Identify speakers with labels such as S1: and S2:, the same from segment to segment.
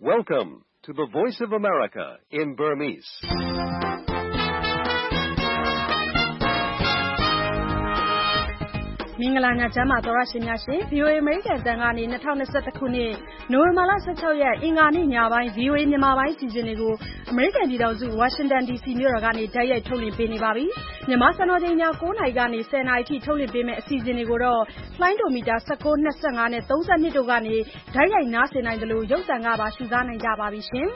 S1: Welcome to the Voice of America in Burmese.
S2: ။မင်္ဂလာညချမ်းပါသောရရှင်များရှင် VOA American တန်ကနေ2021ခုနှစ်နိုဝင်ဘာလ16ရက်အင်္ဂါနေ့ညပိုင်း VOA မြန်မာပိုင်းစီစဉ်တွေကို American ပြည်ထောင်စု Washington DC မြို့တော်ကနေတိုက်ရိုက်ထုတ်လွှင့်ပေးနေပါပြီ။မြန်မာစံတော်ချိန်ည9:00နာရီကနေ10:00နာရီထိထုတ်လွှင့်ပေးမယ့်အစီအစဉ်တွေကိုတော့ လှိုင်းဒိုမီတာ19, 25နဲ့32တို့ကနေတိုက်ရိုက်နားဆင်နိုင်တယ်လို့ရုပ်သံကပါရှုစားနိုင်ကြပါပြီရှင်။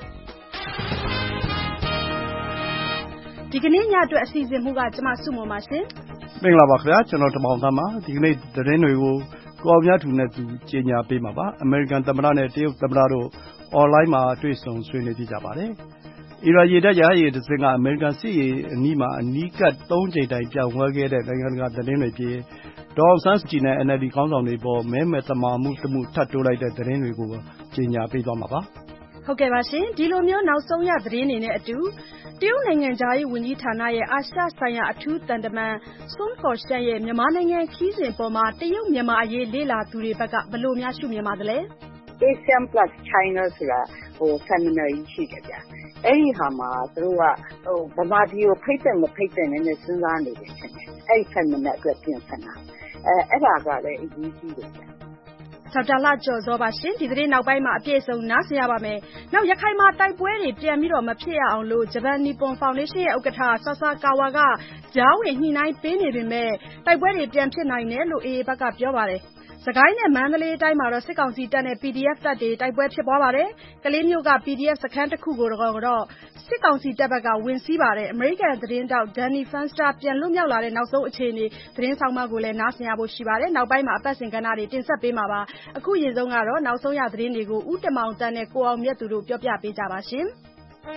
S2: ဒီကနေ့ညအတွက်အစီအစဉ်မှုကကျမစုမုံပါရှင်။
S3: မင်္ဂလာပါခင်ဗျာကျွန်တော်တမောင်သားပါဒီကနေ့သတင်းတွေကိုကိုအောင်မြတ်သူနဲ့သူကြေညာပေးမှာပါအမေရိကန်သမ္မတနဲ့တရုတ်သမ္မတတို့အွန်လိုင်းမှာတွေ့ဆုံဆွေးနွေးကြပါတယ်အီရန်ရေတပ်ရဟတ်ယာဉ်တစ်စင်းကအမေရိကန်စစ်ရေးအနီးမှာအနီးကပ်3ကြိမ်တိုင်ပြောင်းလဲခဲ့တဲ့နိုင်ငံတကာသတင်းတွေပြည်ဒေါ်အောင်ဆန်းစုကြည်နဲ့ NLD ခေါင်းဆောင်တွေပေါ်မဲမဲ့သမာမှုတမှုထပ်တိုးလိုက်တဲ့သတင်းတွေကိုကြေညာပေးသွားမှာပါ
S2: ဟုတ်ကဲ့ပါရှင်ဒီလိုမျိုးနောက်ဆုံးရသတင်းတွေနဲ့အတူတရုတ်နိုင်ငံသားရေးဝန်ကြီးဌာနရဲ့အာရှဆိုင်ရာအထူးတန်တမန်ဆွန်ကော်ရှန်ရဲ့မြန်မာနိုင်ငံခီးစဉ်ပေါ်မှာတရုတ်မြန်မာအရေးလေ့လာသူတွေဘက်ကဘယ်လိုများရှုမြင်ပါသလဲ
S4: Asian plus China ဆိုတာ seminar ကြီးရှိတယ်ဗျ။အဲ့ဒီဟာမှာသူတို့ကဗမာပြည်ကိုဖိတ်တယ်မဖိတ်တယ်နဲ့စဉ်းစားနေတယ်ရှင်။အဲ့ဒီ seminar အတွက်ပြင်ဆင်တာ။အဲ့ဒါကလည်းအရေးကြီးတယ်ဗျ။
S2: ဒေါက်တာလှကျော်စောပါရှင်ဒီသတင်းနောက်ပိုင်းမှာအပြည့်အစုံနားဆင်ရပါမယ်။နောက်ရခိုင်မှာတိုက်ပွဲတွေပြန်ပြီးတော့မဖြစ်ရအောင်လို့ဂျပန်နီပွန်ဖောင်ဒေးရှင်းရဲ့ဥက္ကဋ္ဌဆာဆာကာဝါကကြားဝင်ညှိနှိုင်းပေးနေပေမဲ့တိုက်ပွဲတွေပြန်ဖြစ်နိုင်တယ်လို့ AA ဘက်ကပြောပါတယ်။စကိုင်းနဲ့မန္တလေးတိုင်းမှာတော့စစ်ကောင်စီတပ်နဲ့ PDF တပ်တွေတိုက်ပွဲဖြစ်ပွားပါတယ်။ကလေးမျိုးက PDF စခန်းတစ်ခုကိုတော့စစ်ကောင်စီတပ်ဘက်ကဝင်စီးပါတယ်။အမေရိကန်သတင်းတောက် Danny Fenster ပြန်လွတ်မြောက်လာတဲ့နောက်ဆုံးအခြေအနေသတင်းဆောင်မကိုလည်းနားဆင်ရဖို့ရှိပါတယ်။နောက်ပိုင်းမှာအပတ်စဉ်ကဏ္ဍတွေတင်ဆက်ပေးမှာပါ။အခုရင်ဆုံးကတော့နောက်ဆုံးရသတင်းတွေကိုဦးတမောင်တန်းနဲ့ကိုအောင်မြတ်သူတို့ပြောပြပေးကြပါရှင်။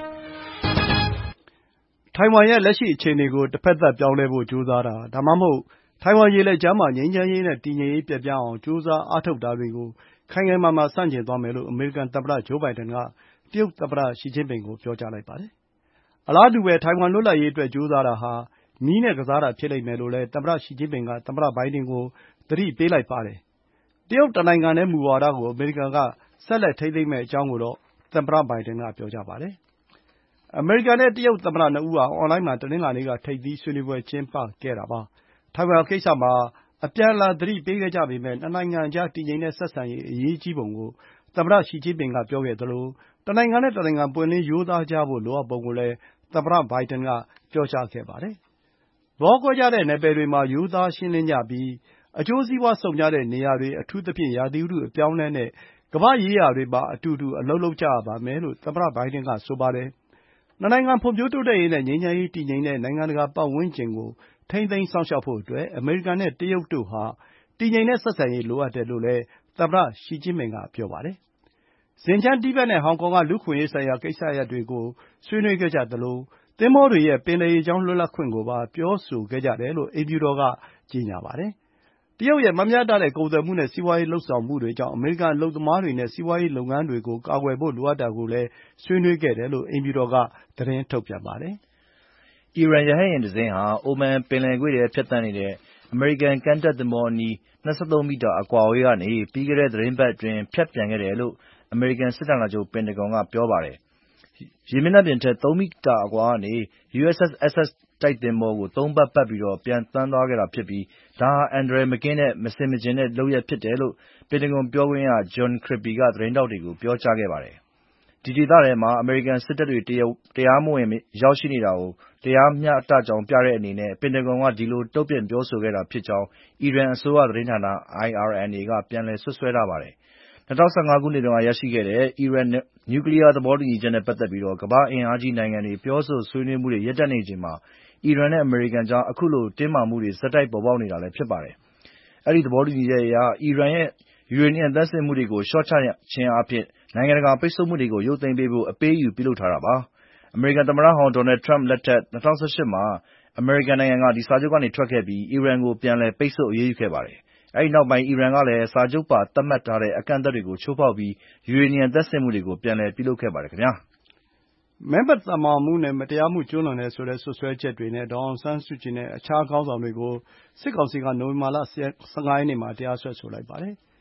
S3: ထိုင်ဝမ်ရဲ့လက်ရှိအခြေအနေကိုတစ်ဖက်သက်ပြောင်းလဲဖို့ကြိုးစားတာဒါမှမဟုတ်ထိုင်ဝမ်ရေလက်ကြားမှာငြိမ်းချမ်းရေးနဲ့တည်ငြိမ်ရေးပြတ်ပြားအောင်ကြိုးစားအားထုတ်တာတွေကိုခိုင်ခိုင်မာမာဆန့်ကျင်သွားမယ်လို့အမေရိကန်သမ္မတဂျိုးဘိုင်ဒန်ကတရုတ်သမ္မတရှီကျင်းပင်ကိုပြောကြားလိုက်ပါတယ်။အလားတူပဲထိုင်ဝမ်လွတ်လပ်ရေးအတွက်ကြိုးစားတာဟာမီးနဲ့ကစားတာဖြစ်လိမ့်မယ်လို့လည်းသမ္မတရှီကျင်းပင်ကသမ္မတဘိုင်ဒန်ကိုသတိပေးလိုက်ပါတယ်။တရုတ်တနိုင်ငံတည်းမူဝါဒကိုအမေရိကန်ကဆက်လက်ထိန်းသိမ်းမယ့်အကြောင်းကိုတော့သမ္မတဘိုင်ဒန်ကပြောကြားပါတယ်။အမေရိကန်နဲ့တရုတ်သမ္မတနှစ်ဦးဟာအွန်လိုင်းမှာတနင်္လာနေ့ကထိပ်သီးဆွေးနွေးပွဲကျင်းပခဲ့တာပါ။ထိုင်ဝမ်ကိစ္စမှာအပြန်အလှန်သတိပေးခဲ့ကြပေမဲ့နှစ်နိုင်ငံကြားတည်ငြိမ်တဲ့ဆက်ဆံရေးအရေးကြီးပုံကိုသမ္မတရှီကျင်းပင်ကပြောခဲ့သလိုတနိုင်ငံနဲ့တနိုင်ငံပွင့်လင်းရိုးသားကြဖို့လိုအပ်ပုံကိုလည်းသမ္မတဘိုင်ဒန်ကပြောကြားခဲ့ပါတယ်။သဘောကွဲကြတဲ့နယ်ပယ်တွေမှာရိုးသားရှင်းလင်းကြပြီးအကျိုးစီးပွားဆုံကြတဲ့နေရာတွေအထူးသဖြင့်ရာသီဥတုအပြောင်းအလဲနဲ့ကမ္ဘာ့ရေးရာတွေမှာအတူတူအလုပ်လုပ်ကြရပါမယ်လို့သမ္မတဘိုင်ဒန်ကဆိုပါတယ်။နှစ်နိုင်ငံဖွံ့ဖြိုးတိုးတက်ရေးနဲ့ငြိမ်းချမ်းရေးတည်ငြိမ်တဲ့နိုင်ငံတကာပတ်ဝန်းကျင်ကိုထိန်းသိမ်းစောင့်ရှောက်ဖို့အတွက်အမေရိကန်နဲ့တရုတ်တို့ဟာတည်ငြိမ်တဲ့ဆက်ဆံရေးလိုအပ်တယ်လို့လည်းသမ္မတရှီကျင်းပင်ကပြောပါတယ်။ဇင်ကျန်းတိဘက်နဲ့ဟောင်ကောင်ကလူ့အခွင့်အရေးဆိုင်ရာကိစ္စရပ်တွေကိုဆွေးနွေးခဲ့ကြသလိုသင်္ဘောတွေရဲ့ပင်လယ်ရေကြောင်းလွတ်လပ်ခွင့်ကိုပါပြောဆိုခဲ့ကြတယ်လို့အိမ်ဖြူတော်ကကြေညာပါတယ်။တရုတ်ရဲ့မမျှတတဲ့ကုန်သွယ်မှုနဲ့စီးပွားရေးလုပ်ဆောင်မှုတွေကြောင့်အမေရိကန်အလုပ်သမားတွေနဲ့စီးပွားရေးလုပ်ငန်းတွေကိုကာကွယ်ဖို့လိုအပ်တာကိုလည်းဆွေးနွေးခဲ့တယ်လို့အိမ်ဖြူတော်ကသတင်းထုတ်ပြန်ပါတယ်
S5: ။အီရန်ရဟတ်ယာဉ်တစ်စင်းဟာအိုမန်ပင်လယ်ကွေ့ထဲဖြတ်သန်းနေတဲ့အမေရိကန်ကမ်းတက်သင်္ဘောအနီး23မီတာအကွာအဝေးကနေပြီးခဲ့တဲ့သီတင်းပတ်အတွင်းဖြတ်ပြန်ခဲ့တယ်လို့အမေရိကန်စစ်ဌာနချုပ်ပင်တဂွန်ကပြောပါတယ်။ရေမျက်နှာပြင်ထက်3မီတာအကွာကနေ USS Essex တိုက်သင်္ဘောကို3ပတ်ပတ်ပြီးပြန်သန်းသွားခဲ့တာဖြစ်ပြီးဒါဟာအန္တရာယ်မကင်းတဲ့မဆင်မခြင်တဲ့လုပ်ရပ်ဖြစ်တယ်လို့ပင်တဂွန်ပြောခွင့်ရ John Kirby ကသတင်းထောက်တွေကိုပြောကြားခဲ့ပါတယ်။ဒီဒေသထဲမှာအမေရိကန်စစ်တပ်တွေတရားမဝင်ရောက်ရှိနေတာကိုတရားမျှတကြောင်းပြတဲ့အနေနဲ့ပင်တဂွန်ကဒီလိုတုံ့ပြန်ပြောဆိုခဲ့တာဖြစ်ကြောင်းအီရန်အစိုးရသတင်းဌာန IRNA ကပြန်လည်စွပ်စွဲထားပါတယ်။2015ခုနှစ်တုန်းကရရှိခဲ့တဲ့အီရန်နျူကလီးယားသဘောတူညီချက်နဲ့ပတ်သက်ပြီးကမ္ဘာ့အင်အားကြီးနိုင်ငံတွေပြောဆိုဆွေးနွေးမှုတွေရပ်တန့်နေချိန်မှာအီရန်နဲ့အမေရိကန်ကြားအခုလိုတင်းမာမှုတွေဆက်တိုက်ပေါ်ပေါက်နေတာလည်းဖြစ်ပါတယ်။အဲဒီသဘောတူညီချက်အရအီရန်ရဲ့ယူရေနီယံသန့်စင်မှုတွေကိုလျှော့ချခြင်းအားဖြင့်နိုင်ငံတကာပိတ်ဆို့မှုတွေကိုရုပ်သိမ်းပေးဖို့အပေးအယူပြုလုပ်ထားတာပါ။အမေရိကန်သမ္မတဟောင်းဒေါ်နယ်ထရမ့်လက်ထက်2018မှာအမေရိကန်နိုင်ငံကဒီစာချုပ်ကနေထွက်ခဲ့ပြီးအီရန်ကိုပြန်လည်ပိတ်ဆို့အရေးယူခဲ့ပါတယ်။အဲဒီနောက်ပိုင်းအီရန်ကလည်းစာချုပ်ပါသတ်မှတ်ထားတဲ့အကန့်အသတ်တွေကိုချိုးဖောက်ပြီးယူရေနီယံသန့်စင်မှုတွေကိုပြန်လည်ပြုလုပ်ခဲ့ပါတယ်ခင်ဗျာ
S3: ။မဲမသမာမှုနဲ့မတရားမှုကျူးလွန်တယ်ဆိုတဲ့စွပ်စွဲချက်တွေနဲ့ဒေါ်အောင်ဆန်းစုကြည်နဲ့အခြားခေါင်းဆောင်တွေကိုစစ်ကောင်စီကနိုဝင်ဘာလ15ရက်နေ့မှာတရားစွဲဆိုလိုက်ပါတယ်။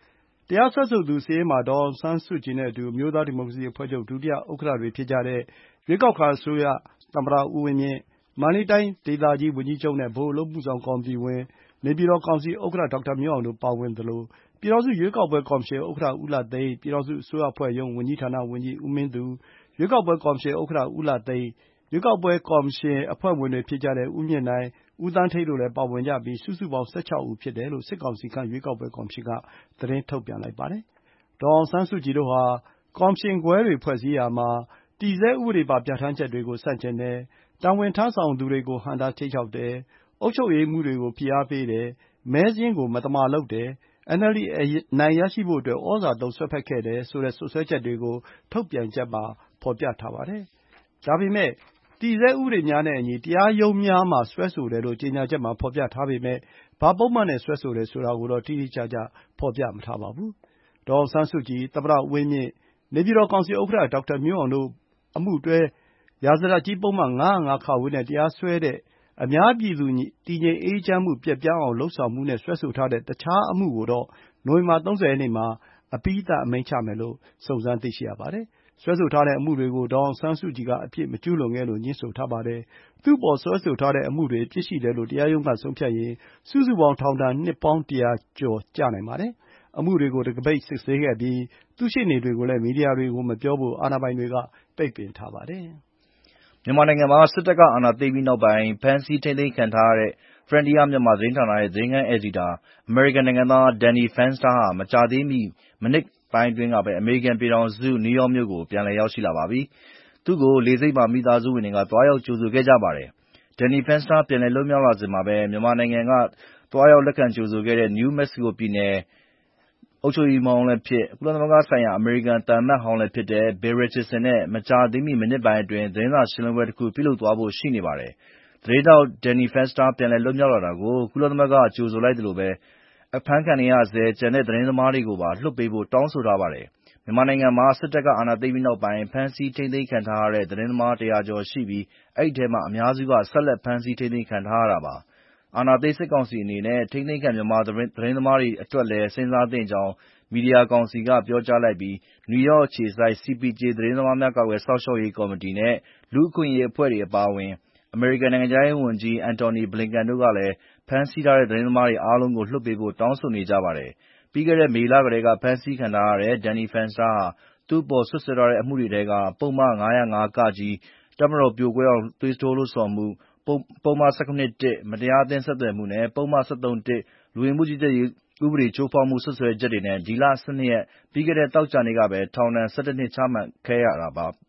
S3: တရားစွဲဆိုသူစာရင်းမှာဒေါ်အောင်ဆန်းစုကြည်နဲ့အတူအမျိုးသားဒီမိုကရေစီအဖွဲ့ချုပ်ဒုတိယဥက္ကဋ္ဌတွေဖြစ်ကြတဲ့ရွေးကောက်ခံအစိုးရသမ္မတဦးဝင်းမြင့်၊မန္တလေးတိုင်းဒေသကြီးဝန်ကြီးချုပ်နဲ့ဗဟိုအလုပ်အမှုဆောင်ကော်မတီဝင်နေပြည်တော်ကောင်စီဥက္ကဋ္ဌဒေါက်တာမျိုးအောင်တို့ပါဝင်သလိုပြည်ထောင်စုရွေးကောက်ပွဲကော်မရှင်ဥက္ကဋ္ဌဦးလှသိန်း၊ပြည်ထောင်စုအစိုးရအဖွဲ့ရုံးဝန်ကြီးဌာနဝန်ကြီးဦးမင်းသူ၊ရွေးကောက်ပွဲကော်မရှင်ဥက္ကဋ္ဌဦးလှသိန်း၊ရွေးကောက်ပွဲကော်မရှင်အဖွဲ့ဝင်တွေဖြစ်ကြတဲ့ဦးမြင့်နိုင်၊ဦးသန်းဌေးတို့လည်းပါဝင်ကြပြီးစုစုပေါင်း16ဦးဖြစ်တယ်လို့စစ်ကောင်စီခန့်ရွေးကောက်ပွဲကော်မရှင်ကသတင်းထုတ်ပြန်လိုက်ပါတယ်။ဒေါ်အောင်ဆန်းစုကြည်တို့ဟာကော်မရှင်ခွဲတွေဖွဲ့စည်းရာမှာတည်ဆဲဥပဒေပါပြဌာန်းချက်တွေကိုဆန့်ကျင်တယ်၊တာဝန်ထမ်းဆောင်သူတွေကိုဟန့်တားခြိမ်းခြောက်တယ်၊အုပ်ချုပ်ရေးမှူးတွေကိုဖိအားပေးတယ်၊မဲစာရင်းကိုမသမာလုပ်တယ်၊ NLD အနိုင်ရရှိဖို့အတွက်ဩဇာသုံးစွက်ဖက်ခဲ့တယ်ဆိုတဲ့စွပ်စွဲချက်တွေကိုထုတ်ပြန်ချက်မှာဖော်ပြထားပါတယ်။ဒါပေမဲ့တည်ဆဲဥပဒေများနဲ့အညီတရားရုံးများမှာစွဲဆိုတယ်လို့ကြေညာချက်မှာဖော်ပြထားပေမဲ့ဘာပုဒ်မနဲ့စွဲဆိုတယ်ဆိုတာကိုတော့တိတိကျကျဖော်ပြမထားပါဘူး။ဒေါ်အောင်ဆန်းစုကြည်၊သမ္မတဦးဝင်းမြင့်၊နေပြည်တော်ကောင်စီဥက္ကဋ္ဌဒေါက်တာမျိုးအောင်တို့အမှုတွဲရာဇသတ်ကြီးပုဒ်မ505(ခ) နဲ့တရားစွဲတဲ့အများပြည်သူတည်ငြိမ်အေးချမ်းမှုပျက်ပြားအောင်လုပ်ဆောင်မှုနဲ့စွဲဆိုထားတဲ့တခြားအမှုကိုတော့နိုဝင်ဘာ30ရက်နေ့မှာအပြီးသတ်အမိန့်ချမယ်လို့စုံစမ်းသိရှိရပါတယ်။စွဲဆိုထားတဲ့အမှုတွေကိုဒေါ်အောင်ဆန်းစုကြည်ကအပြစ်မကျူးလွန်ခဲ့လို့ငြင်းဆိုထားပါတယ်။သူ့အပေါ်စွဲဆိုထားတဲ့အမှုတွေအပြစ်ရှိတယ်လို့တရားရုံးကဆုံးဖြတ်ရင်စုစုပေါင်းထောင်ဒဏ်နှစ်ပေါင်း100ကျော်ကျနိုင်ပါတယ်။အမှုတွေကိုတံခါးပိတ်စစ်ဆေးခဲ့ပြီးသူ့ရှေ့နေတွေကိုလည်းမီဒီယာတွေကိုမပြောဖို့အာဏာပိုင်တွေကပိတ်ပင်ထားပါတယ်
S5: ။မြန်မာနိုင်ငံမှာစစ်တပ်ကအာဏာသိမ်းပြီးနောက်ပိုင်းဖမ်းဆီးထိန်းသိမ်းခံထားရတဲ့ Frontier မြန်မာသတင်းဌာနရဲ့သတင်းခန်းအယ်ဒီတာအမေရိကန်နိုင်ငံသား Danny Fenster ဟာမကြာသေးမီမိနစ်ပိုင်းအတွင်းကပဲအမေရိကန်ပြည်ထောင်စုနယူးယောက်မြို့ကိုပြန်လည်ရောက်ရှိလာပါပြီ။သူ့ကိုလေဆိပ်မှာမိသားစုဝင်တွေကသွားရောက်ကြိုဆိုခဲ့ကြပါတယ်။ Danny Fenster ပြန်လည်လွတ်မြောက်လာစဉ်မှာပဲမြန်မာနိုင်ငံကသွားရောက်လက်ခံကြိုဆိုခဲ့တဲ့ New Mexico ပြည်နယ်အုပ်ချုပ်ရေးမှူးဟောင်းလည်းဖြစ်ကုလသမဂ္ဂဆိုင်ရာအမေရိကန်သံအမတ်ဟောင်းလည်းဖြစ်တဲ့ Bill Richardson နဲ့မကြာသေးမီမိနစ်ပိုင်းအတွင်းသတင်းစာရှင်းလင်းပွဲတခုပြုလုပ်သွားဖို့ရှိနေပါတယ်။သတင်းထောက် Danny Fenster ပြန်လည်လွတ်မြောက်လာတာကိုကုလသမဂ္ဂကကြိုဆိုလိုက်သလိုအဖမ်းခံနေရဆဲကျန်တဲ့သတင်းသမားတွေကိုပါလွှတ်ပေးဖို့တောင်းဆိုထားပါတယ်။မြန်မာနိုင်ငံမှာစစ်တပ်ကအာဏာသိမ်းပြီးနောက်ပိုင်းဖမ်းဆီးထိန်းသိမ်းခံထားရတဲ့သတင်းသမား100ကျော်ရှိပြီးအဲဒီထဲမှာအများစုကဆက်လက်ဖမ်းဆီးထိန်းသိမ်းခံထားရတာပါ။အာဏာသိမ်းစစ်ကောင်စီအနေနဲ့ထိန်းသိမ်းခံမြန်မာသတင်းသမားတွေအတွက်လည်းစဉ်းစားသင့်ကြောင်းမီဒီယာကောင်စီကပြောကြားလိုက်ပြီးနယူးယောက်အခြေစိုက် CPJ သတင်းသမားများကာကွယ်စောင့်ရှောက်ရေးကော်မတီနဲ့လူ့အခွင့်အရေးအဖွဲ့တွေအပါအဝင်အမေရိကန်နိုင်ငံခြားရေးဝန်ကြီး Antony Blinken တို့ကလည်းဖမ်းဆီးထားတဲ့သတင်းသမားတွေအားလုံးကိုလွှတ်ပေးဖို့တောင်းဆိုနေကြပါတယ်။ပြီးခဲ့တဲ့မေလကတည်းကဖမ်းဆီးခံထားရတဲ့ Danny Fenster ဟာသူ့အပေါ်စွပ်စွဲထားတဲ့အမှုတွေထဲကပုဒ်မ505(က) တပ်မတော်ပြိုကွဲအောင်သွေးထိုးလှုံ့ဆော်မှု၊ပုဒ်မ၁၇(၁) မတရားအသင်းဆက်သွယ်မှုနဲ့ပုဒ်မ၁၃(၁) လူဝင်မှုကြီးကြပ်ရေးဥပဒေချိုးဖောက်မှုစွပ်စွဲချက်တွေနဲ့ဒီလ12ရက်ပြီးခဲ့တဲ့သောကြာနေ့ကပဲထောင်ဒဏ်11နှစ်ချမှတ်ခဲ့ရတာပါ။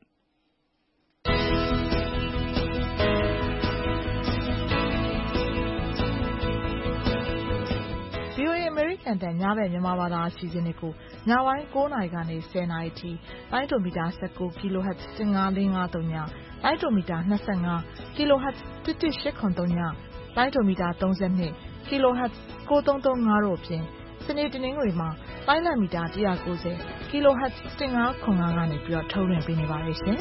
S6: VOA အမေရိကန်တန်ညဘက်မြန်မာဘာသာအစီအစဉ်တွေကိုညပိုင်း9နာရီကနေ10နာရီထိတိုင်းတိုမီတာ19 kHz 15553ညတိုင်းတိုမီတာ25 kHz 11883ညတိုင်းတိုမီတာ32 kHz 9335တို့အပြင်စနေတနင်္ဂနွေမှာတိုင်းလမီတာ190 kHz 1505ကနေပြီးတော့ထုတ်လွှင့်ပေးနေပါတယ်ရှင်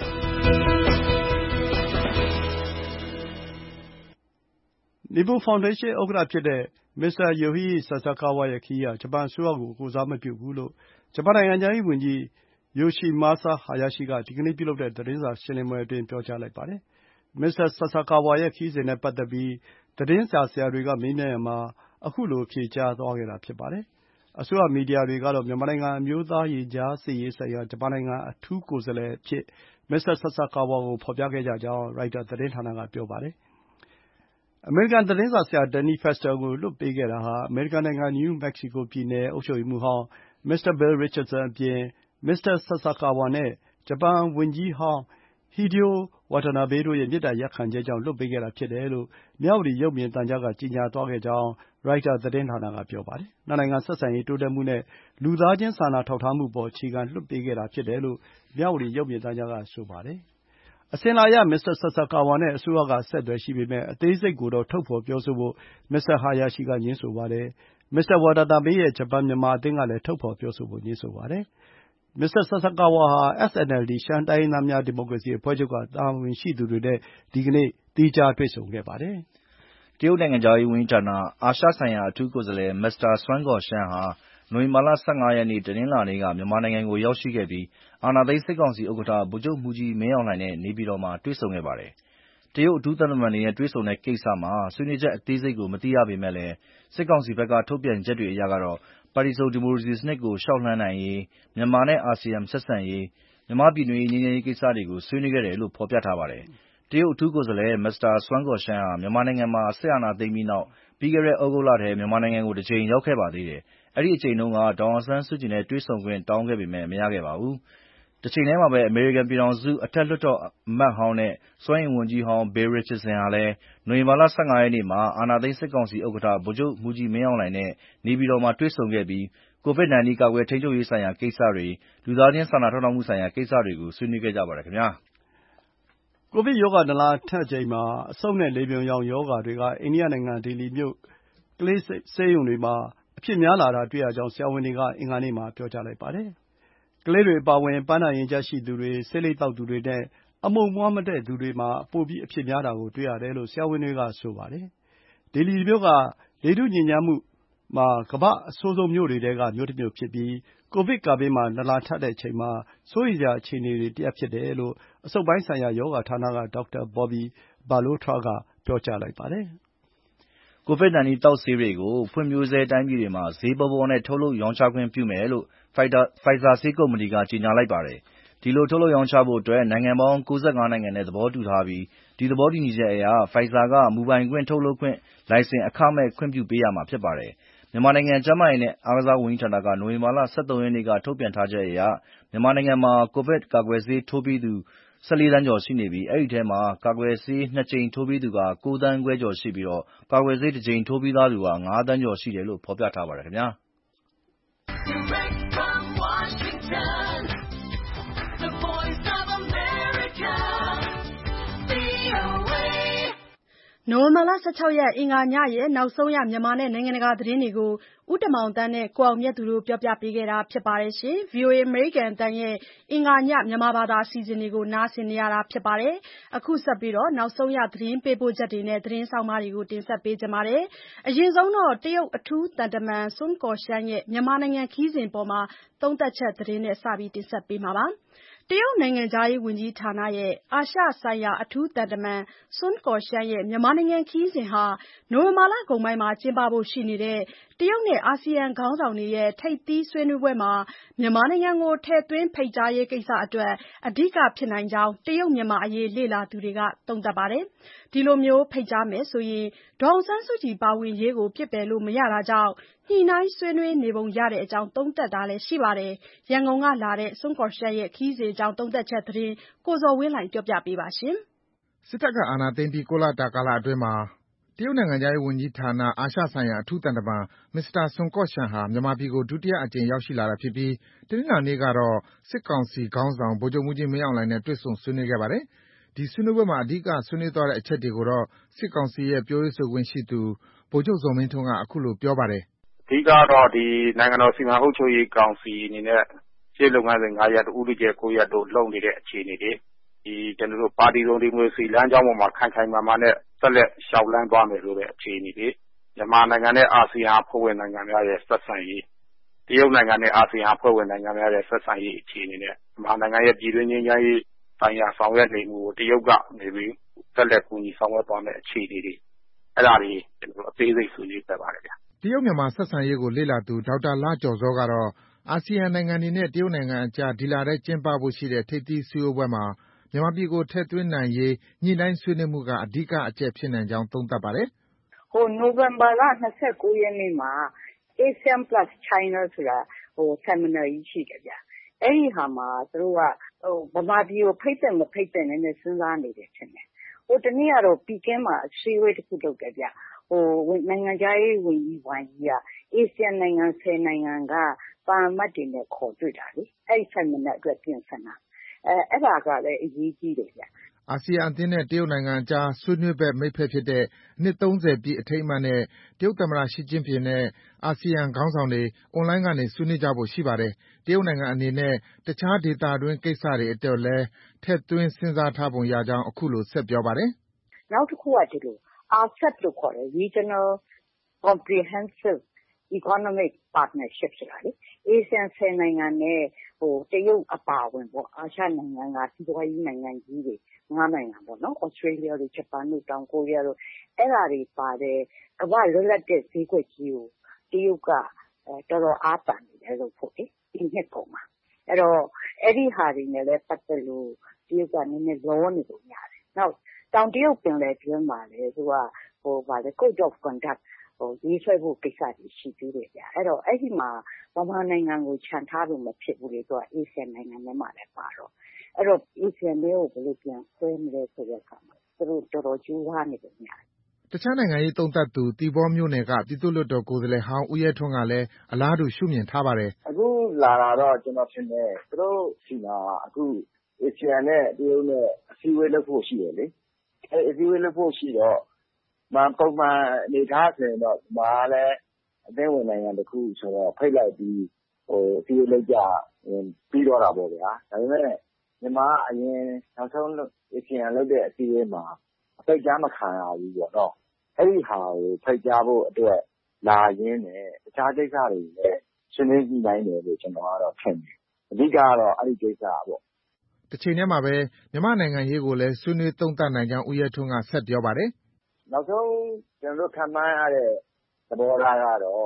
S3: ။နီပိုဖောင်ဒေးရှင်းဥက္ကဋ္ဌဖြစ်တဲ့မစ္စတာယိုဟီဆာဆာကာဝါရဲ့ခရီးဟာဂျပန်အစိုးရကိုကိုယ်စားမပြုဘူးလို့ဂျပန်နိုင်ငံခြားရေးဝန်ကြီးယိုရှီမာဆာဟာယာရှိကဒီကနေ့ပြုလုပ်တဲ့သတင်းစာရှင်းလင်းပွဲအတွင်းပြောကြားလိုက်ပါတယ်။မစ္စတာဆာဆာကာဝါရဲ့ခရီးစဉ်နဲ့ပတ်သက်ပြီးသတင်းစာဆရာတွေကမေးမြန်းရာမှာအခုလိုဖြေကြားသွားခဲ့တာဖြစ်ပါတယ်။အစိုးရမီဒီယာတွေကတော့မြန်မာနိုင်ငံအမျိုးသားရင်ကြားစေ့ရေးဆိုင်ရာဂျပန်နိုင်ငံအထူးကိုယ်စားလှယ်အဖြစ်မစ္စတာဆာဆာကာဝါကိုဖော်ပြခဲ့ကြကြောင်းရိုက်တာသတင်းဌာနကပြောပါတယ်။အမေရိကန်သတင်းစာဆရာ Danny Fenster ကိုလွှတ်ပေးခဲ့တာဟာအမေရိကန်နိုင်ငံနယူးမက္ကဆီကိုပြည်နယ်အုပ်ချုပ်ရေးမှူးဟောင်းမစ္စတာ Bill Richardson အပြင်မစ္စတာဆာဆာကာဝါနဲ့ဂျပန်ဝန်ကြီးဟောင်း Hideo Watanabe တို့ရဲ့မေတ္တာရပ်ခံချက်ကြောင့်လွှတ်ပေးခဲ့တာဖြစ်တယ်လို့မြဝတီရုပ်မြင်သံကြားကကြေညာသွားခဲ့ကြောင်းရိုက်တာသတင်းဌာနကပြောပါတယ်။နှစ်နိုင်ငံဆက်ဆံရေးတိုးတက်မှုနဲ့လူသားချင်းစာနာထောက်ထားမှုအပေါ်အခြေခံလွှတ်ပေးခဲ့တာဖြစ်တယ်လို့မြဝတီရုပ်မြင်သံကြားကဆိုပါတယ်။အစဉ်အလာအရမစ္စတာဆာဆာကာဝါနဲ့အစိုးရကအဆက်အသွယ်ရှိပေမယ့်အသေးစိတ်ကိုတော့ထုတ်ဖော်ပြောဆိုဖို့မစ္စတာဟာယာရှိကငြင်းဆိုပါတယ်။မစ္စတာဝါတာနာဘေးရဲ့ဂျပန်မြန်မာအသင်းကလည်းထုတ်ဖော်ပြောဆိုဖို့ငြင်းဆိုပါတယ်။မစ္စတာဆာဆာကာဝါဟာ SNLD ရှမ်းတိုင်းရင်းသားများဒီမိုကရေစီအဖွဲ့ချုပ်ကတာဝန်ရှိသူတွေနဲ့ဒီကနေ့သီးခြားတွေ့ဆုံခဲ့ပါတယ်
S5: ။တရုတ်နိုင်ငံခြားရေးဝန်ကြီးဌာနအာရှဆိုင်ရာအထူးကိုယ်စားလှယ်မစ္စတာဆွမ်းကော်ရှန်းဟာနိုဝင်ဘာလ 15 ရက်နေ့ တနင်္လာနေ့က မြန်မာနိုင်ငံကိုရောက်ရှိခဲ့ပြီး အာဏာသိမ်းစစ်ကောင်စီဥက္ကဋ္ဌ ဗိုလ်ချုပ်မှူးကြီးမင်းအောင်လှိုင်နဲ့ နေပြည်တော်မှာ တွေ့ဆုံခဲ့ပါတယ်။ တရုတ်အထူးသံတမန်တွေနဲ့ တွေ့ဆုံတဲ့ကိစ္စမှာ ဆွေးနွေးချက်အသေးစိတ်ကိုမသိရပေမယ့်လည်း စစ်ကောင်စီဘက်က ထုတ်ပြန်ချက်တွေအရကတော့ ပါတီစုံဒီမိုကရေစီစနစ်ကို လျှောက်လှမ်းနိုင်ရေး၊ မြန်မာနဲ့ အာဆီယံဆက်ဆံရေး၊ မြန်မာ့ပြည်တွင်းရေး ငြိမ်းချမ်းရေးကိစ္စတွေကို ဆွေးနွေးခဲ့တယ်လို့ ဖော်ပြထားပါတယ်။ တရုတ်အထူးကိုယ်စားလှယ် မစ္စတာဆွမ်းကော်ရှန်းဟာ မြန်မာနိုင်ငံမှာ စစ်အာဏာသိမ်းပြီးနောက် ပြီးခဲ့တဲ့ သြဂုတ်လထဲ မြန်မာနိုင်ငံကို တကြိမ်ရောက်ခဲ့ပါသေးတယ်။ အဲဒီအကြိမ်တုန်းက ဒေါ်အောင်ဆန်းစုကြည်နဲ့ တွေ့ဆုံခွင့်တောင်းခဲ့ပေမယ့် မရခဲ့ပါဘူး။ တချိန်တည်းမှာပဲ အမေရိကန်ပြည်ထောင်စု အထက်လွှတ်တော်အမတ်ဟောင်းနဲ့ စွမ်းအင်ဝန်ကြီးဟောင်း Bill Richardson ဟာလည်း နိုဝင်ဘာလ 15 ရက်နေ့မှာ အာဏာသိမ်းစစ်ကောင်စီဥက္ကဋ္ဌ ဗိုလ်ချုပ်မှူးကြီးမင်းအောင်လှိုင်နဲ့ နေပြည်တော်မှာ တွေ့ဆုံခဲ့ပြီး COVID-19 ကာကွယ်ထိန်းချုပ်ရေးဆိုင်ရာကိစ္စတွေ၊ လူသားချင်းစာနာထောက်ထားမှုဆိုင်ရာကိစ္စတွေကို ဆွေးနွေးခဲ့ကြပါတယ်။
S3: ကိုဗစ်ရောဂါနာလန်ထချိန်မှာ အဆုတ်နဲ့လေပြွန်ယောင်ရောဂါတွေက အိန္ဒိယနိုင်ငံ ဒေလီမြို့ကလေးဆေးရုံတွေမှာ အဖြစ်များလာတာတွေ့ရကြောင်း ဆရာဝန်တွေက အင်္ဂါနေ့မှာ ပြောကြားလိုက်ပါတယ်။ ကလေးတွေအပါအဝင် ပန်းနာရင်ကျပ်ရှိသူတွေ၊ ဆေးလိပ်သောက်သူတွေနဲ့ အမှုန်အမွှားမတည့်သူတွေမှာ ပိုပြီးအဖြစ်များတာကိုတွေ့ရတယ်လို့ ဆရာဝန်တွေက ဆိုပါတယ်။ ဒေလီမြို့က လေထုညစ်ညမ်းမှုမှာ ကမ္ဘာ့အဆိုးဆုံးမြို့တွေထဲက မြို့တမြို့ဖြစ်ပြီး ကိုဗစ်ကပ်ဘေးနာလန်ထချိန်မှာ စိုးရိမ်စရာအခြေအနေတရပ်ဖြစ်တယ်လို့ အဆုတ်ပိုင်းဆိုင်ရာရောဂါဌာနက ဒေါက်တာ Bobby Bharlota က ပြောကြားလိုက်ပါတယ်
S5: ။ COVID-19 သောက်ဆေးတွေကို ဖွံ့ဖြိုးဆဲတိုင်းပြည်တွေမှာ ဈေးပေါပေါနဲ့ ထုတ်လုပ်ရောင်းချခွင့်ပြုမယ်လို့ Pfizer ဆေးကုမ္ပဏီက ကြေညာလိုက်ပါတယ်။ ဒီလိုထုတ်လုပ်ရောင်းချဖို့အတွက် နိုင်ငံပေါင်း ၉၅ နိုင်ငံနဲ့ သဘောတူထားပြီး ဒီသဘောတူညီချက်အရ Pfizer က မူပိုင်ခွင့်ထုတ်လုပ်ခွင့်လိုင်စင်အခမဲ့ ခွင့်ပြုပေးရမှာဖြစ်ပါတယ်။ မြန်မာနိုင်ငံကျန်းမာရေးနဲ့အားကစားဝန်ကြီးဌာနက နိုဝင်ဘာလ ၁၃ ရက်နေ့က ထုတ်ပြန်ထားချက်အရ မြန်မာနိုင်ငံမှာ ကိုဗစ်ကာကွယ်ဆေးထိုးပြီးသူ ၁၄ သန်းကျော်ရှိနေပြီး အဲဒီထဲမှာ ကာကွယ်ဆေး 2 ကြိမ်ထိုးပြီးသူက 9 သန်းခွဲကျော်ရှိပြီး ကာကွယ်ဆေး 1 ကြိမ်ထိုးပြီးသားသူက 5 သန်းကျော်ရှိတယ်လို့ ဖော်ပြထားပါတယ်။
S2: "နိုဝင်ဘာလ ၁၆ ရက် အင်္ဂါညရဲ့ နောက်ဆုံးရ မြန်မာနဲ့ နိုင်ငံတကာသတင်းတွေကို ဦးတင်မောင်သန်းနဲ့ ကိုအောင်မြတ်သူတို့ ပြောပြပေးခဲ့တာပါ။ VOA အမေရိကန်အသံရဲ့ အင်္ဂါည မြန်မာဘာသာအစီအစဉ်တွေကို နားဆင်နေရတာပါ။ အခုဆက်ပြီး နောက်ဆုံးရ သတင်းပေးပို့ချက်တွေနဲ့ သတင်းဆောင်းပါးတွေကို တင်ဆက်ပေးချင်ပါတယ်။ အရင်ဆုံး တရုတ်အထူးသံတမန် စွန်ကော်ရှန်းရဲ့ မြန်မာနိုင်ငံခရီးစဉ်အပေါ် သုံးသပ်ချက်သတင်းနဲ့ တင်ဆက်ပေးမှာပါ။ တရုတ်နိုင်ငံခြားရေးဝန်ကြီးဌာနရဲ့ အာရှဆိုင်ရာ အထူးသံတမန် စွန်ကော်ရှန်းရဲ့ မြန်မာနိုင်ငံခရီးစဉ်ဟာ နိုဝင်ဘာလကုန်ပိုင်းမှာ ကျင်းပဖို့ရှိနေတဲ့ တရုတ်နဲ့ အာဆီယံခေါင်းဆောင်တွေရဲ့ ထိပ်သီးဆွေးနွေးပွဲမှာ မြန်မာနိုင်ငံကို ထည့်သွင်းဖိတ်ကြားရေးကိစ္စအတွက် အဓိကဖြစ်နိုင်ကြောင်း တရုတ်-မြန်မာအရေးလေ့လာသူတွေက သုံးသပ်ပါတယ်။ ဒီလိုဖိတ်ကြားမယ်ဆိုရင် ဒေါ်အောင်ဆန်းစုကြည်ပါဝင်ရေးကို ပစ်ပယ်လို့မရတာကြောင့် ညှိနှိုင်းဆွေးနွေးနေပုံရကြောင်း သုံးသပ်တာလည်းရှိပါတယ်။ ရန်ကုန်ကလာတဲ့ စွန်ကော်ရှန်းရဲ့ ခရီးစဉ်အကြောင်း သုံးသပ်ချက်သတင်းကို ကိုဇော်ဝင်းလှိုင်က ပြောပြပါမယ်
S7: ။ စစ်တပ်က အာဏာသိမ်းပြီး ၉ လတာကာလအတွင်းမှာ တရုတ်နိုင်ငံခြားရေးဝန်ကြီးဌာန အာရှဆိုင်ရာ အထူးသံတမန် မစ္စတာစွန်ကော့ရှန်းဟာ မြန်မာပြည်ကို ဒုတိယအကြိမ်ရောက်ရှိလာတာဖြစ်ပြီး တနင်္လာနေ့ကတော့ စစ်ကောင်စီခေါင်းဆောင် ဗိုလ်ချုပ်မှူးကြီးမင်းအောင်လှိုင်နဲ့ တွေ့ဆုံဆွေးနွေးခဲ့ပါတယ်။ ဒီဆွေးနွေးပွဲမှာ အဓိကဆွေးနွေးသွားတဲ့အချက်တွေကိုတော့ စစ်ကောင်စီရဲ့ ပြောရေးဆိုခွင့်ရှိသူ ဗိုလ်ချုပ်ဇော်မင်းထွန်းက အခုလိုပြောပါတယ်
S8: ။ "အဓိကတော့ နိုင်ငံတော်စီမံအုပ်ချုပ်ရေးကောင်စီအနေနဲ့ ရှေ့လုပ်ငန်းစဉ် ၅ ရပ်တို့ ဦးတည်ချက် ၉ ရပ်တို့ လုပ်နေတဲ့အခြေအနေတွေ၊ ပါတီစုံဒီမိုကရေစီလမ်းကြောင်းပေါ်မှာ ခိုင်ခိုင်မာမာနဲ့ ဆက်လက်လျှောက်လှမ်းသွားမယ်ဆိုတဲ့အခြေအနေတွေ၊ မြန်မာနိုင်ငံနဲ့ အာဆီယံအဖွဲ့ဝင်နိုင်ငံများရဲ့ဆက်ဆံရေး၊ တရုတ်နိုင်ငံနဲ့ အာဆီယံအဖွဲ့ဝင်နိုင်ငံများရဲ့ဆက်ဆံရေးအခြေအနေနဲ့ မြန်မာနိုင်ငံရဲ့ပြည်တွင်းငြိမ်းချမ်းရေးဆိုင်ရာဆောင်ရွက်နေမှုကို တရုတ်ကနေပြီး ဆက်လက်ကူညီဆောင်ရွက်သွားမယ့်အခြေအနေတွေ အဲဒါတွေအသေးစိတ်ဆွေးနွေးခဲ့ပါတယ်ဗျ။
S7: " တရုတ်-မြန်မာဆက်ဆံရေးကိုလေ့လာသူ ဒေါက်တာလှကျော်ဇောကတော့ အာဆီယံနိုင်ငံတွေနဲ့ တရုတ်နိုင်ငံအကြား ဒီလထဲကျင်းပဖို့ရှိတဲ့ ထိပ်သီးစည်းဝေးပွဲမှာ မြန်မာပြည်ကို ထည့်သွင်းနိုင်ရေး ညှိနှိုင်းဆွေးနွေးမှုက အဓိကအချက်ဖြစ်နိုင်ကြောင်း သုံးသပ်ပါတယ်
S4: ။ "နိုဝင်ဘာလ ၂၉ ရက်နေ့မှာ ASEAN Plus China ဆိုတာ seminar ကြီးရှိတယ်ဗျ။ အဲဒီဟာမှာ သူတို့က ဗမာပြည်ကိုဖိတ်သင့်မဖိတ်သင့် နည်းနည်းစဉ်းစားနေတယ်ထင်တယ်။ ဟိုတနေ့ကတော့ ပီကင်းမှာအစည်းအဝေးတခုလုပ်တယ်ဗျ။ နိုင်ငံခြားရေးဝန်ကြီးဝမ်ယီက အာဆီယံနိုင်ငံ 10 နိုင်ငံက သံအမတ်တွေနဲ့ခေါ်တွေ့တာလေ။ အဲဒီ seminar အတွက်ပြင်ဆင်တာ။ အဲဒါကလည်းအရေးကြီးတယ်ဗျ။
S7: " အာဆီယံအသင်းနဲ့ တရုတ်နိုင်ငံအကြား ဆွေးနွေးဘက်မိတ်ဖက်ဖြစ်တဲ့ အနှစ် ၃၀ ပြည့်အထိမ်းအမှတ်နဲ့ တရုတ်သမ္မတ ရှီကျင့်ဖျင်နဲ့ အာဆီယံခေါင်းဆောင်တွေ အွန်လိုင်းကနေ ဆွေးနွေးကြဖို့ရှိပါတယ်။ တရုတ်နိုင်ငံအနေနဲ့ တခြားဒေသတွင်းကိစ္စတွေအတွက်လည်း ထည့်သွင်းစဉ်းစားထားပုံရကြောင်း အခုလို ဆက်ပြောပါတယ်
S4: ။ "နောက်တခုကRCEP လို့ခေါ်တယ် Regional Comprehensive economic partnership ဆိုတာလေ ASEAN 10 နိုင်ငံနဲ့တရုတ်အပါအဝင်ပေါ့အာရှနိုင်ငံကစီးပွားရေးနိုင်ငံကြီးတွေ9နိုင်ငံပေါ့နော် Australia တို့ Japan တို့ တောင်ကိုရီးယားတို့အဲ့ဒါတွေပါတယ်ကမ္ဘာလွတ်လပ်တဲ့ဈေးကွက်ကြီးကိုတရုတ်ကတော်တော်အားတန်နေတယ်လို့ဖို့လေဒီနှစ်ကုန်မှာအဲ့တော့အဲ့ဒီဟာတွေနဲ့လည်းပတ်သက်လို့တရုတ်ကနည်းနည်းလောနေပုံရတယ်နောက်တောင်တရုတ်ပင်လယ်တွင်းမှာလည်းသူကCode of Conduct ရေးဆွဲဖို့ကိစ္စတွေရှိသေးတယ်ဗျအဲ့တော့အဲ့ဒီမှာဗမာနိုင်ငံကိုခြံထားလို့မဖြစ်ဘူးလေသူက ASEAN နိုင်ငံထဲမှာလည်းပါတော့အဲ့တော့ ASEAN တွေကိုဘယ်လိုပြန်ဆွဲမလဲဆိုတဲ့အခါမှာသူတို့တော်တော်ကြိုးစားနေပုံရတယ်
S7: တခြားနိုင်ငံရေးသုံးသပ်သူသီပေါမြို့နယ်ကပြည်သူ့လွှတ်တော်ကိုယ်စားလှယ်ဟောင်းဦးရဲထွန်းကလည်းအလားတူရှုမြင်ထားပါတယ်
S9: အခုလာတာတော့ကျွန်တော်ထင်တယ်သူတို့စီမှာအခု ASEAN နဲ့တရုတ်နဲ့အစည်းအဝေးလုပ်ဖို့ရှိတယ်လေအဲ့အစည်းအဝေးလုပ်ဖို့ရှိတော့ပုံမှန်အနေထားဆိုရင်တော့ဒီမှာလည်းအသင်းဝင်နိုင်ငံတစ်ခုဆိုတော့ဖိတ်လိုက်ပြီးအစည်းအဝေးလုပ်ကြပြီးတော့တာပေါ့ဗျာဒါပေမဲ့မြန်မာအရင်နောက်ဆုံး ASEAN လုပ်တဲ့အစည်းအဝေးမှာဖိတ်ကြားမခံရဘူးပေါ့နော်အဲ့ဒီဟာကိုဖိတ်ကြားဖို့အတွက်လာရင်းနဲ့တခြားကိစ္စတွေလည်းရှင်းလင်းကြည့်နိုင်တယ်လို့ကျွန်တော်ကတော့ထင်တယ်အဓိကကတော့အဲ့ဒီကိစ္စပေါ့
S7: တစ်ချိန်တည်းမှာပဲမြန်မာနိုင်ငံရေးကိုလည်းဆွေးနွေးသုံးသပ်နိုင်ကြောင်းဦးရဲထွန်းကဆက်ပြောပါတယ်
S9: နောက်ဆုံးကျွန်တော်တို့ခံမှန်းရတဲ့သဘောထားကတော့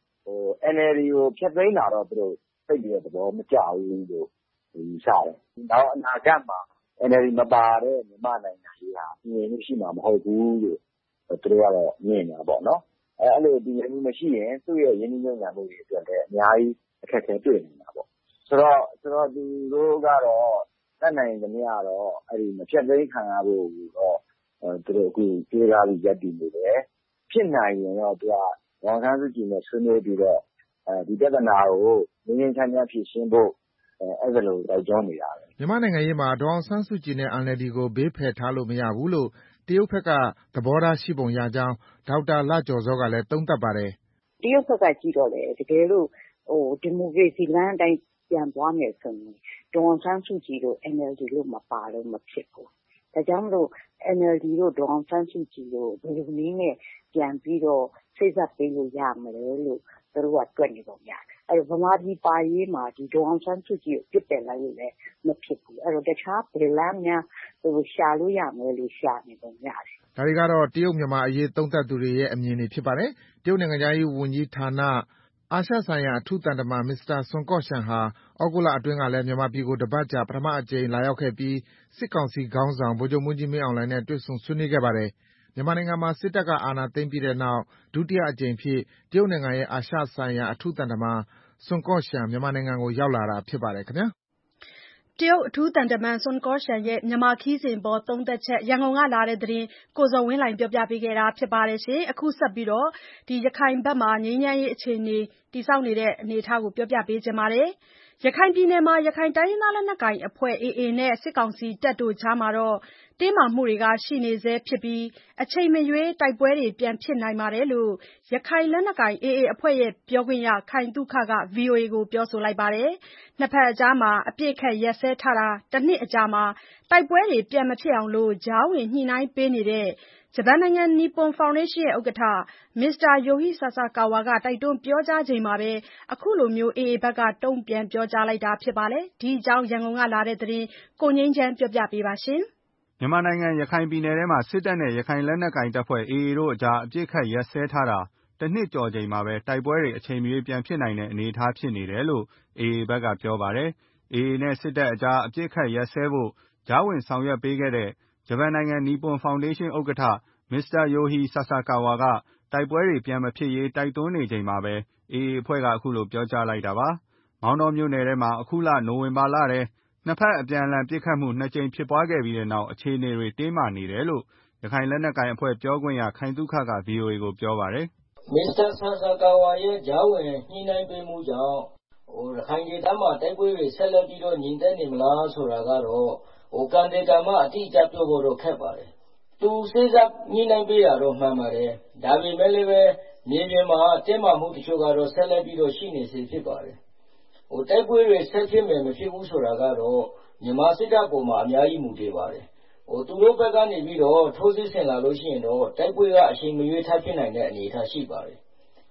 S9: NLD ကိုဖျက်သိမ်းတာတော့သူတို့သိတဲ့သဘောမကျဘူးလို့ယူဆတယ်နောက်အနာဂတ်မှာNLD မပါတဲ့မြန်မာနိုင်ငံကြီးဟာပြည်ရင်းမှုရှိမှာမဟုတ်ဘူးလို့သူတို့ကတော့မြင်နေတာပေါ့နော်အဲ့လိုပြည်ရင်းမှုမရှိရင်သူ့ရဲ့ရင်းနှီးမြှုပ်နှံမှုတွေအတွက်လည်းအများကြီးအခက်အခဲတွေ့နေတာပေါ့ဆိုတော့သူတို့ကတော့တတ်နိုင်သမျှတော့အဲ့ဒီမဖျက်သိမ်းခံရဖို့တော့သူတို့အခုကြေးကားပြီးရပ်တည်နေတယ်ဖြစ်နိုင်ရင်တော့သူကဝန်ခံစုကြည်နဲ့ဆွေးနွေးပြီးတော့ဒီပြဿနာကိုငြင်းငြင်းချမ်းချမ်းဖြေရှင်းဖို့အဲ့ဒါလိုတိုက်တွန်းနေတာပဲ
S7: မြန်မာနိုင်ငံရေးမှာဒေါ်အောင်ဆန်းစုကြည်နဲ့ NLD ကိုဘေးဖယ်ထားလို့မရဘူးလို့တရုတ်ဘက်ကသဘောထားရှိပုံရကြောင်းဒေါက်တာလကျော်စောကလည်းသုံးသပ်ပါတယ်
S4: တရုတ်ဘက်ကကြည့်တော့လေတကယ်လို့ဒီမိုကရေစီလမ်းအတိုင်းပြန်သွားမယ်ဆိုရင်ဒေါ်အောင်ဆန်းစုကြည်တို့ NLD တို့မပါလို့မဖြစ်ဘူးဒါကြောင့်မလို့ NLD တို့ဒေါ်အောင်ဆန်းစုကြည်တို့ဘယ်လိုနည်းနဲ့ပြန်ပြီးတော့စိတ်ဆက်ပေးလို့ရမလဲလို့သူတို့ကတွက်နေပုံရတယ်အဲ့တော့ဗမာပြည်ပါရေးမှာဒီဒေါ်အောင်ဆန်းစုကြည်ကိုပြစ်ပယ်လိုက်လို့လည်းမဖြစ်ဘူးအဲ့တော့တခြားဘယ်လမ်းများရှာလို့ရမယ်လို့ရှာနေပုံရတယ်
S7: ဒါတွေကတော့တရုတ်မြန်မာအရေးသုံးသပ်သူတွေရဲ့အမြင်တွေဖြစ်ပါတယ်တရုတ်နိုင်ငံခြားရေးဝန်ကြီးဌာနအာရှဆိုင်ရာအထူးသံတမန်မစ္စတာဆွန်ကော့ရှန်ဟာဩဂုတ်လအတွင်းကလည်းမြန်မာပြည်ကိုတပတ်ကြာပထမအကြိမ်လာရောက်ခဲ့ပြီးစစ်ကောင်စီခေါင်းဆောင်ဗိုလ်ချုပ်မှူးကြီးမင်းအောင်လှိုင်နဲ့တွေ့ဆုံဆွေးနွေးခဲ့ပါတယ်မြန်မာနိုင်ငံမှာစစ်တပ်ကအာဏာသိမ်းပြီးတဲ့နောက်ဒုတိယအကြိမ်ဖြစ်တရုတ်နိုင်ငံရဲ့အာရှဆိုင်ရာအထူးသံတမန်ဆွန်ကော့ရှန်မြန်မာနိုင်ငံကိုရောက်လာတာဖြစ်ပါတယ်ခင်ဗျာ
S2: တရုတ်အထူးသံတမန်ဆွန်ကော့ရှန်ရဲ့မြန်မာခရီးစဉ်ပေါ်သုံးသက်ချက်ရန်ကုန်ကလာတဲ့သတင်းကိုဇော်ဝင်းလှိုင်ပြောပြပေးခဲ့တာဖြစ်ပါတယ်ရှင်အခုဆက်ပြီးတော့ရခိုင်ဘက်မှာငြိမ်းချမ်းရေးအခြေအနေတည်ဆောက်နေတဲ့အနေအထားကိုပြောပြပေးချင်ပါတယ်ရခိုင်ပြည်နယ်မှာရခိုင်တိုင်းရင်းသားလက်နက်ကိုင်အဖွဲ့ AA နဲ့စစ်ကောင်စီတပ်တို့ကြားမှာတင်းမာမှုတွေရှိနေဆဲဖြစ်ပြီးအချိန်မရွေးတိုက်ပွဲတွေပြန်ဖြစ်နိုင်တယ်လို့ရခိုင်လက်နက်ကိုင် AA အဖွဲ့ပြောခွင့်ရခိုင်သုခက VOA ကိုပြောဆိုလိုက်ပါတယ်နှစ်ဖက်အကြားအပစ်အခတ်ရပ်စဲထားတာတနှစ်အကြာမှာတိုက်ပွဲတွေပြန်မဖြစ်အောင်ကြားဝင်ညှိနှိုင်းပေးနေတဲ့ဂျပန်နိုင်ငံနီပွန်ဖောင်ဒေးရှင်းဥက္ကဋ္ဌ Mr. Yohei Sasakawa ကတိုက်တွန်းပြောကြားချိန်မှာအခုလို AA ဘက်ကတုံ့ပြန်ပြောကြားလိုက်တာဖြစ်ပါတယ်ဒီအကြောင်းရန်ကုန်ကလာတဲ့သတင်းကိုငြိမ်းချမ်းပြောပြပေးပါရှင်
S3: မြန်မာနိုင်ငံရခိုင်ပြည်နယ်ထဲမှာစစ်တပ်နဲ့ရခိုင်လက်နက်ကိုင်တပ်ဖွဲ့ AA တို့အကြားအပစ်အခတ်ရပ်စဲထားတာတနှစ်ကျော်ချိန်မှာတိုက်ပွဲတွေအချိန်မရွေးပြန်ဖြစ်နိုင်တဲ့အနေအထားဖြစ်နေတယ်လို့ AA ဘက်ကပြောပါတယ်။ AA နဲ့စစ်တပ်အကြားအပစ်အခတ်ရပ်စဲဖို့ကြားဝင်ဆောင်ရွက်ပေးခဲ့တဲ့ဂျပန်နိုင်ငံနီပွန်ဖောင်ဒေးရှင်းဥက္ကဋ္ဌ Mr. Yohei Sasakawa ကတိုက်ပွဲတွေပြန်မဖြစ်ရေးတိုက်တွန်းနေချိန်မှာ AA အဖွဲ့ကအခုလိုပြောကြားလိုက်တာပါ။မောင်တောမြို့နယ်ထဲမှာအခုနိုဝင်ဘာလထဲနှစ်ဖက်အပြန်အလှန်ပစ်ခတ်မှု2ကြိမ်ဖြစ်ပွားခဲ့ပြီးတဲ့နောက်အခြေအနေတွေတင်းမာနေတယ်လို့ရခိုင်လက်နက်ကိုင်အဖွဲ့ပြောခွင့်ရခိုင်သုခက VOA ကိုပြောပါတယ်
S10: ။ Mr. Sasakawa ရဲ့ကြားဝင်ညှိနှိုင်းပေးမှုကြောင့်ရခိုင်ဒေသမှာတိုက်ပွဲတွေဆက်လက်ပြီးတော့ငြိမ်သက်နေမလားဆိုတာကတော့ကံဒေကံမအတိအကျပြောဖို့တော့ခက်ပါတယ်။သူစေ့စပ်ညှိနှိုင်းပေးတာတော့မှန်ပါတယ်။ဒါပေမဲ့လည်းမြေပြင်မှာတင်းမာမှုတချို့ကတော့ဆက်လက်ပြီးတော့ရှိနေစေဖြစ်ပါတယ်။တိုက်ပွဲတွေဆက်ဖြစ်မယ်မဖြစ်ဘူးဆိုတာကတော့မြန်မာစစ်တပ်ပေါ်မှာအများကြီးမူတည်ပါတယ်။သူတို့ဘက်ကနေပြီးတော့ထိုးစစ်ဆင်လာလို့ရှိရင်တော့တိုက်ပွဲကအချိန်မရွေးထပ်ဖြစ်နိုင်တဲ့အနေအထားရှိပါတယ်။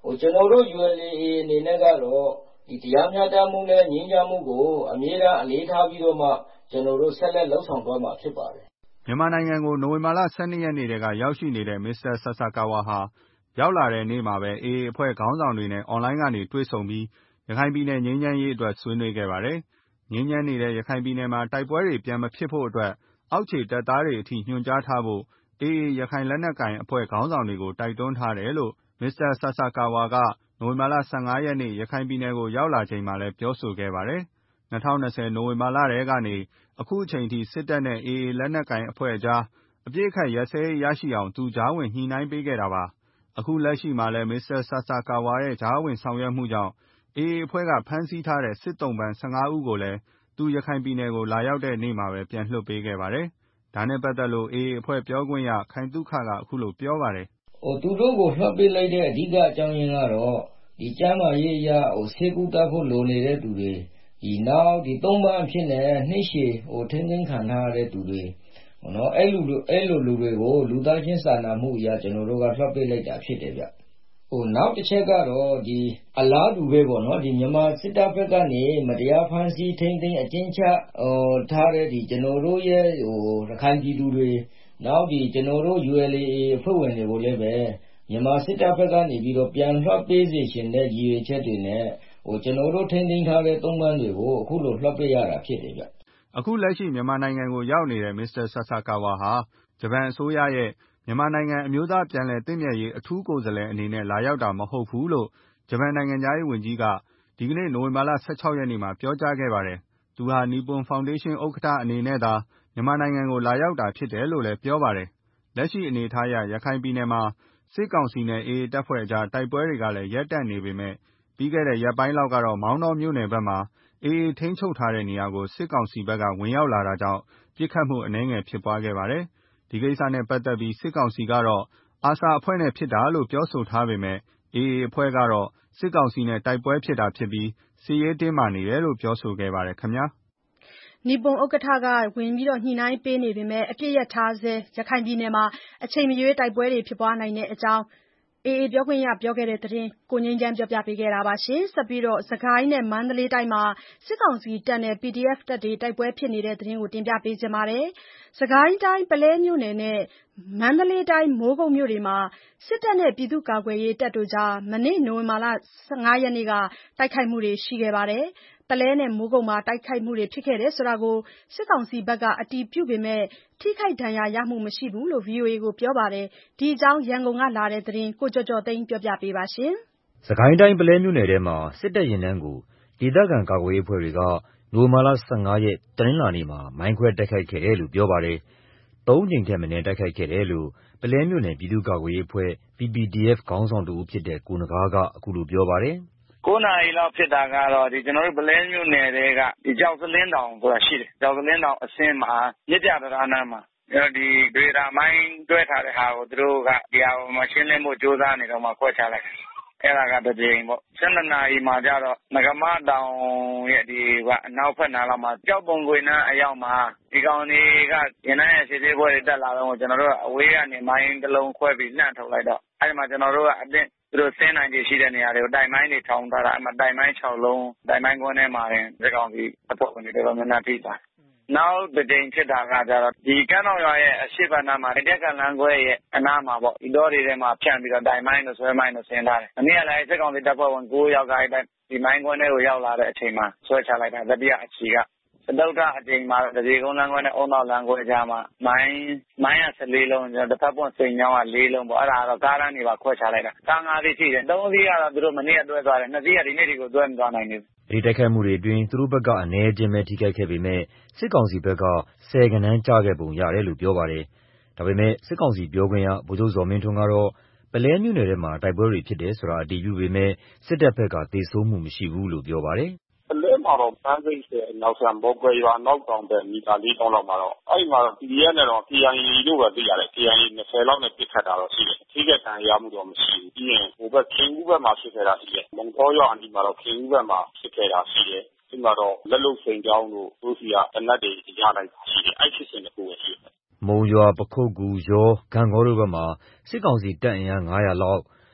S10: ကျွန်တော်တို့ ULA/AA အနေနဲ့ကတော့ဒီတရားမျှတမှုနဲ့ငြိမ်းချမ်းမှုကိုအမြဲတမ်းအလေးထားပြီးတော့မှကျွန်တော်တို့ဆက်လက်လှုပ်ဆောင်သွားမှာဖြစ်ပါတယ်
S11: ။မြန်မာနိုင်ငံကိုနိုဝင်ဘာလ 12 ရက်နေ့တည်းကရောက်ရှိနေတဲ့ Mr. Sasakawa ဟာရောက်လာတဲ့နေ့မှာပဲ AA အဖွဲ့ခေါင်းဆောင်တွေနဲ့ အွန်လိုင်းကနေတွေ့ဆုံပြီးရခိုင်ပြည်နယ်ငြိမ်းချမ်းရေးအတွက်ဆွေးနွေးခဲ့ပါတယ်။ငြိမ်းချမ်းနေတဲ့ရခိုင်ပြည်နယ်မှာတိုက်ပွဲတွေပြန်မဖြစ်ဖို့အတွက်အောက်ခြေတပ်သားတွေအထိညွှန်ကြားထားဖို့ AA ရခိုင်လက်နက်ကိုင်အဖွဲ့ခေါင်းဆောင်တွေကိုတိုက်တွန်းထားတယ်လို့ Mr. Sasakawa ကနိုဝင်ဘာလ 15 ရက်နေ့ရခိုင်ပြည်နယ်ကိုရောက်လာချိန်မှာလည်းပြောဆိုခဲ့ပါတယ်။ 2020 နိုဝင်ဘာလထဲကနေအခုအချိန်ထိစစ်တပ်နဲ့ AA လက်နက်ကိုင်အဖွဲ့ကြားအပစ်အခတ်ရပ်စဲရေးရရှိအောင်သူကြားဝင်ညှိနှိုင်းပေးခဲ့တာပါ။အခုလက်ရှိမှာလည်း Mr. Sasakawa ရဲ့ကြားဝင်ဆောင်ရွက်မှုကြောင့် AA အဖွဲ့ကဖမ်းဆီးထားတဲ့စစ်သုံ့ပန်း 15 ဦးကိုလည်းသူရခိုင်ပြည်နယ်ကိုလာရောက်တဲ့နေ့မှာပဲပြန်လွှတ်ပေးခဲ့ပါတယ်။ဒါနဲ့ပတ်သက်လို့ AA အဖွဲ့ပြောခွင့်ရခိုင်သုခကအခုလိုပြောပါတယ်
S10: ။သူတို့ကိုလွှတ်ပေးလိုက်တဲ့အဓိကအကြောင်းရင်းကတော့ဒီကျမ်းမာရေးအရဆေးကုသဖို့လိုနေတဲ့သူတွေနောက်သုံးပန်းအဖြစ်နဲ့နှစ်ရှည်ထိန်းသိမ်းခံထားရတဲ့သူတွေအဲ့လိုလူတွေကိုလူသားချင်းစာနာမှုအရကျွန်တော်တို့ကလွှတ်ပေးလိုက်တာဖြစ်တယ်ဗျနောက်တစ်ချက်ကတော့အလားတူပဲပေါ့နော်မြန်မာစစ်တပ်ဘက်ကနေမတရားဖမ်းဆီးထိန်းသိမ်းအကျဉ်းချထားတဲ့ကျွန်တော်တို့ရဲ့ရခိုင်ပြည်သူတွေနောက်ကျွန်တော်တို့ ULA/AA အဖွဲ့ဝင်တွေကိုလည်းပဲမြန်မာစစ်တပ်ဘက်ကနေပြီးတော့ပြန်လွှတ်ပေးစေချင်တဲ့ရည်ရွယ်ချက်တွေနဲ့ကျွန်တော်တို့ထိန်းသိမ်းထားတဲ့သုံ့ပန်းတွေကိုအခုလိုလွှတ်ပေးရတာဖြစ်တယ်ဗျ
S11: အခုလက်ရှိမြန်မာနိုင်ငံကိုရောက်နေတဲ့ Mr. Sasakawa ဟာဂျပန်အစိုးရရဲ့မြန်မာနိုင်ငံအမျိုးသားပြန်လည်သင့်မြတ်ရေးအထူးကိုယ်စားလှယ်အနေနဲ့လာရောက်တာမဟုတ်ဘူးလို့ဂျပန်နိုင်ငံသားရေးဝန်ကြီးကဒီကနေ့နိုဝင်ဘာလ 16 ရက်နေ့မှာပြောကြားခဲ့ပါတယ်။သူဟာနီပွန်ဖောင်ဒေးရှင်းဥက္ကဋ္ဌအနေနဲ့သာမြန်မာနိုင်ငံကိုလာရောက်တာဖြစ်တယ်လို့လည်းပြောပါတယ်။လက်ရှိအနေအထားအရရခိုင်ပြည်နယ်မှာစစ်ကောင်စီနဲ့ AA တပ်ဖွဲ့ကြားတိုက်ပွဲတွေကလည်းရပ်တန့်နေပေမဲ့ပြီးခဲ့တဲ့ရက်ပိုင်းလောက်ကတော့မောင်တောမြို့နယ်ဘက်မှာ AA ထိန်းချုပ်ထားတဲ့နေရာကိုစစ်ကောင်စီဘက်ကဝင်ရောက်လာတာကြောင့်ပစ်ခတ်မှုအနည်းငယ်ဖြစ်ပွားခဲ့ပါတယ်။ဒီကိစ္စနဲ့ပတ်သက်ပြီးစစ်ကောင်စီကတော့ ARSA အဖွဲ့နဲ့ဖြစ်တာလို့ပြောဆိုထားပေမဲ့ AA အဖွဲ့ကတော့စစ်ကောင်စီနဲ့တိုက်ပွဲဖြစ်တာဖြစ်ပြီးစစ်ရေးတင်းမာနေတယ်လို့ပြောဆိုခဲ့ပါတယ်ခင်ဗျာ
S2: ။နီပွန်ဥက္ကဋ္ဌကဝင်ညှိနှိုင်းပေးနေပေမဲ့အပြစ်ရထားဆဲရခိုင်ပြည်နယ်မှာအချိန်မရွေးတိုက်ပွဲတွေဖြစ်ပွားနိုင်တဲ့အကြောင်း AA ပြောခွင့်ရပြောခဲ့တဲ့သတင်းကိုငြိမ်းချမ်းပြောပြပေးခဲ့တာပါ။ဆက်ပြီးစကိုင်းနဲ့မန္တလေးတိုင်းမှာစစ်ကောင်စီတပ်နဲ့ PDF တပ်တွေတိုက်ပွဲဖြစ်နေတဲ့သတင်းကိုတင်ပြပေးချင်ပါတယ်။စကိုင်းတိုင်းပုလဲမြို့နယ်နဲ့မန္တလေးတိုင်းမိုးကုတ်မြို့တွေမှာစစ်တပ်နဲ့ပြည်သူ့ကာကွယ်ရေးတပ်တို့ကြားမနေ့နိုဝင်ဘာလ 15 ရက်နေ့ကတိုက်ခိုက်မှုတွေရှိခဲ့ပါတယ်။ပုလဲနဲ့မိုးကုတ်မှာတိုက်ခိုက်မှုတွေဖြစ်ခဲ့တယ်ဆိုတာကိုစစ်ကောင်စီဘက်ကအတည်ပြုပေမဲ့ထိခိုက်ဒဏ်ရာရမှုမရှိဘူးလို့ VOA ကိုပြောပါတယ်။ဒီအကြောင်းရန်ကုန်ကလာတဲ့သတင်းကိုကျော်ကျော်သိန်းပြောပြပေးပါမယ်
S12: ။စကိုင်းတိုင်းပုလဲမြို့နယ်ထဲမှာစစ်တပ်ရင်တန်းကိုဒေသခံကာကွယ်ရေးအဖွဲ့တွေကနိုဝင်ဘာလ 15 ရက်တနင်္လာနေ့မှာမိုင်းခွဲတိုက်ခိုက်ခဲ့တယ်လို့ပြောပါတယ်။၃ ကြိမ်ထက်မနည်းတိုက်ခိုက်ခဲ့တယ်လို့ပုလဲမြို့နယ်ပြည်သူ့ကာကွယ်ရေးအဖွဲ့ PPDF ခေါင်းဆောင်တဦးဖြစ်တဲ့ကိုနဂါးကအခုလိုပြောပါတယ်
S13: ။9 နာရီလောက်ဖြစ်တာကတော့ကျွန်တော်တို့ပုလဲမြို့နယ်တွေကကြောက်စလင်းတောင်ဆိုတာရှိတယ်။ကြောက်စလင်းတောင်အဆင်းမှာမြစ်ပြတရားနာမှာဒေတာမိုင်းတွဲထားတဲ့ဟာကိုသူတို့ကဒီဟာကိုမရှင်းလင်းဖို့ကြိုးစားနေတော့မှခွဲချလိုက်တယ်။အဲ့ဒါကတစ်ကြိမ်ပေါ့12 နာရီမှာကျတော့ငကမတောင်ရဲ့အနောက်ဖက်နားလောက်မှာကြောက်ပုံကွေနှမ်းအရောက်မှာဒီကောင်တွေကရင်နှန်းရဲ့ခြေသေးပွဲတွေတက်လာတော့ကျွန်တော်တို့အဝေးကနေမိုင်းတစ်လုံးခွဲပြီးနှံ့ထုတ်လိုက်တော့အဲ့ဒီမှာကျွန်တော်တို့ကအသင့်သူတို့ဆင်းနိုင်ခြေရှိတဲ့နေရာတွေကိုတိုင်မိုင်းတွေထောင်ထားတာအဲ့မှာတိုင်မိုင်း6 လုံးတိုင်မိုင်းကွန်းထဲမှာတင်ဒီကောင်စီအပေါ်ကနေတော်တော်များများထိတာနောက်တစ်ကြိမ်ဖြစ်တာကကျတော့ဒီကမ်းတော်ရွာရဲ့အရှိတ်နားမှာတက်ကလန်ခွဲရဲ့အနားမှာပေါ့ဒီတော်တွေထဲမှာဖြန့်ပြီးတော့တိုင်မိုင်းတို့ဆွဲမိုင်းတို့ဆင်းထားတယ်အနည်းကလည်းစစ်ကောင်စီတပ်ဖွဲ့ဝင်9 ယောက်ကဒီမိုင်းကွန်းထဲကိုရောက်လာတဲ့အချိန်မှာဆွဲချလိုက်တာတတိယအချီကစတုတ္ထအချိန်မှာတပြေကုန်းလမ်းခွဲနဲ့အုံနောက်လမ်းခွဲကြားမှာမိုင်းရ14 လုံးကျွန်တော်တစ်ဖက်ပွင့်စိန်ချောင်းက4 လုံးပေါ့အဲ့ဒါကတော့ကားရန်တွေပါခွဲချလိုက်တာကား5 စီးရှိတယ်3 စီးကတော့သူတို့မနေ့ကတွဲသွားတယ်2 စီးကဒီနေ့ဒီကိုတွဲမသွားနိုင်ဘူး
S12: ဒီတိုက်ခိုက်မှုတွေအတွင်းသူတို့ဘက်ကအနည်းချင်းပဲထိခိုက်ခဲ့ပေမဲ့စစ်ကောင်စီဘက်က10 ဂဏန်းကျခဲ့ပုံရတယ်လို့ပြောပါတယ်။ဒါပေမဲ့စစ်ကောင်စီပြောခွင့်ရဗိုလ်ချုပ်ဇော်မင်းထွန်းကတော့ပုလဲမြို့နယ်ထဲမှာတိုက်ပွဲတွေဖြစ်တယ်ဆိုတာအတည်ပြုပေမဲ့စစ်တပ်ဘက်ကသေဆုံးမှုမရှိဘူးလို့ပြောပါတယ်
S8: ။ပုလဲမှာတော့ပန်းစိတ်ရဲ့နောက်ဆံဘောကွယ်ရွာနောက်တောင်တဲ့မီတာ4 တောင်လောက်မှာတော့အဲ့ဒီမှာ PDF နဲ့တော့ KIA လို့ပဲသိရတယ် KIA 20 လောက်နဲ့ပစ်ခတ်တာတော့ရှိတယ်ထိခိုက်ဒဏ်ရာရမှုတော့မရှိဘူးပြီးရင်ဟိုဘက်ခင်ဦးဘက်မှာဖြစ်ခဲ့တာရှိတယ်မုံတော်ရွာအနီးမှာတော့ခင်ဦးဘက်မှာဖြစ်ခဲ့တာရှိတယ်ဒီမှာတော့လက်လုံစိန်ကြောင်းတို့သူစီကတနတ်တွေရလိုက်တာရှိတယ်အဲ့ဖြစ်စဉ်တစ်ခုပဲရှိတယ်
S12: မုံရွာပခုတ်ကူရောဂံကောတို့ဘက်မှာစစ်ကောင်စီတပ်အင်အား900လောက်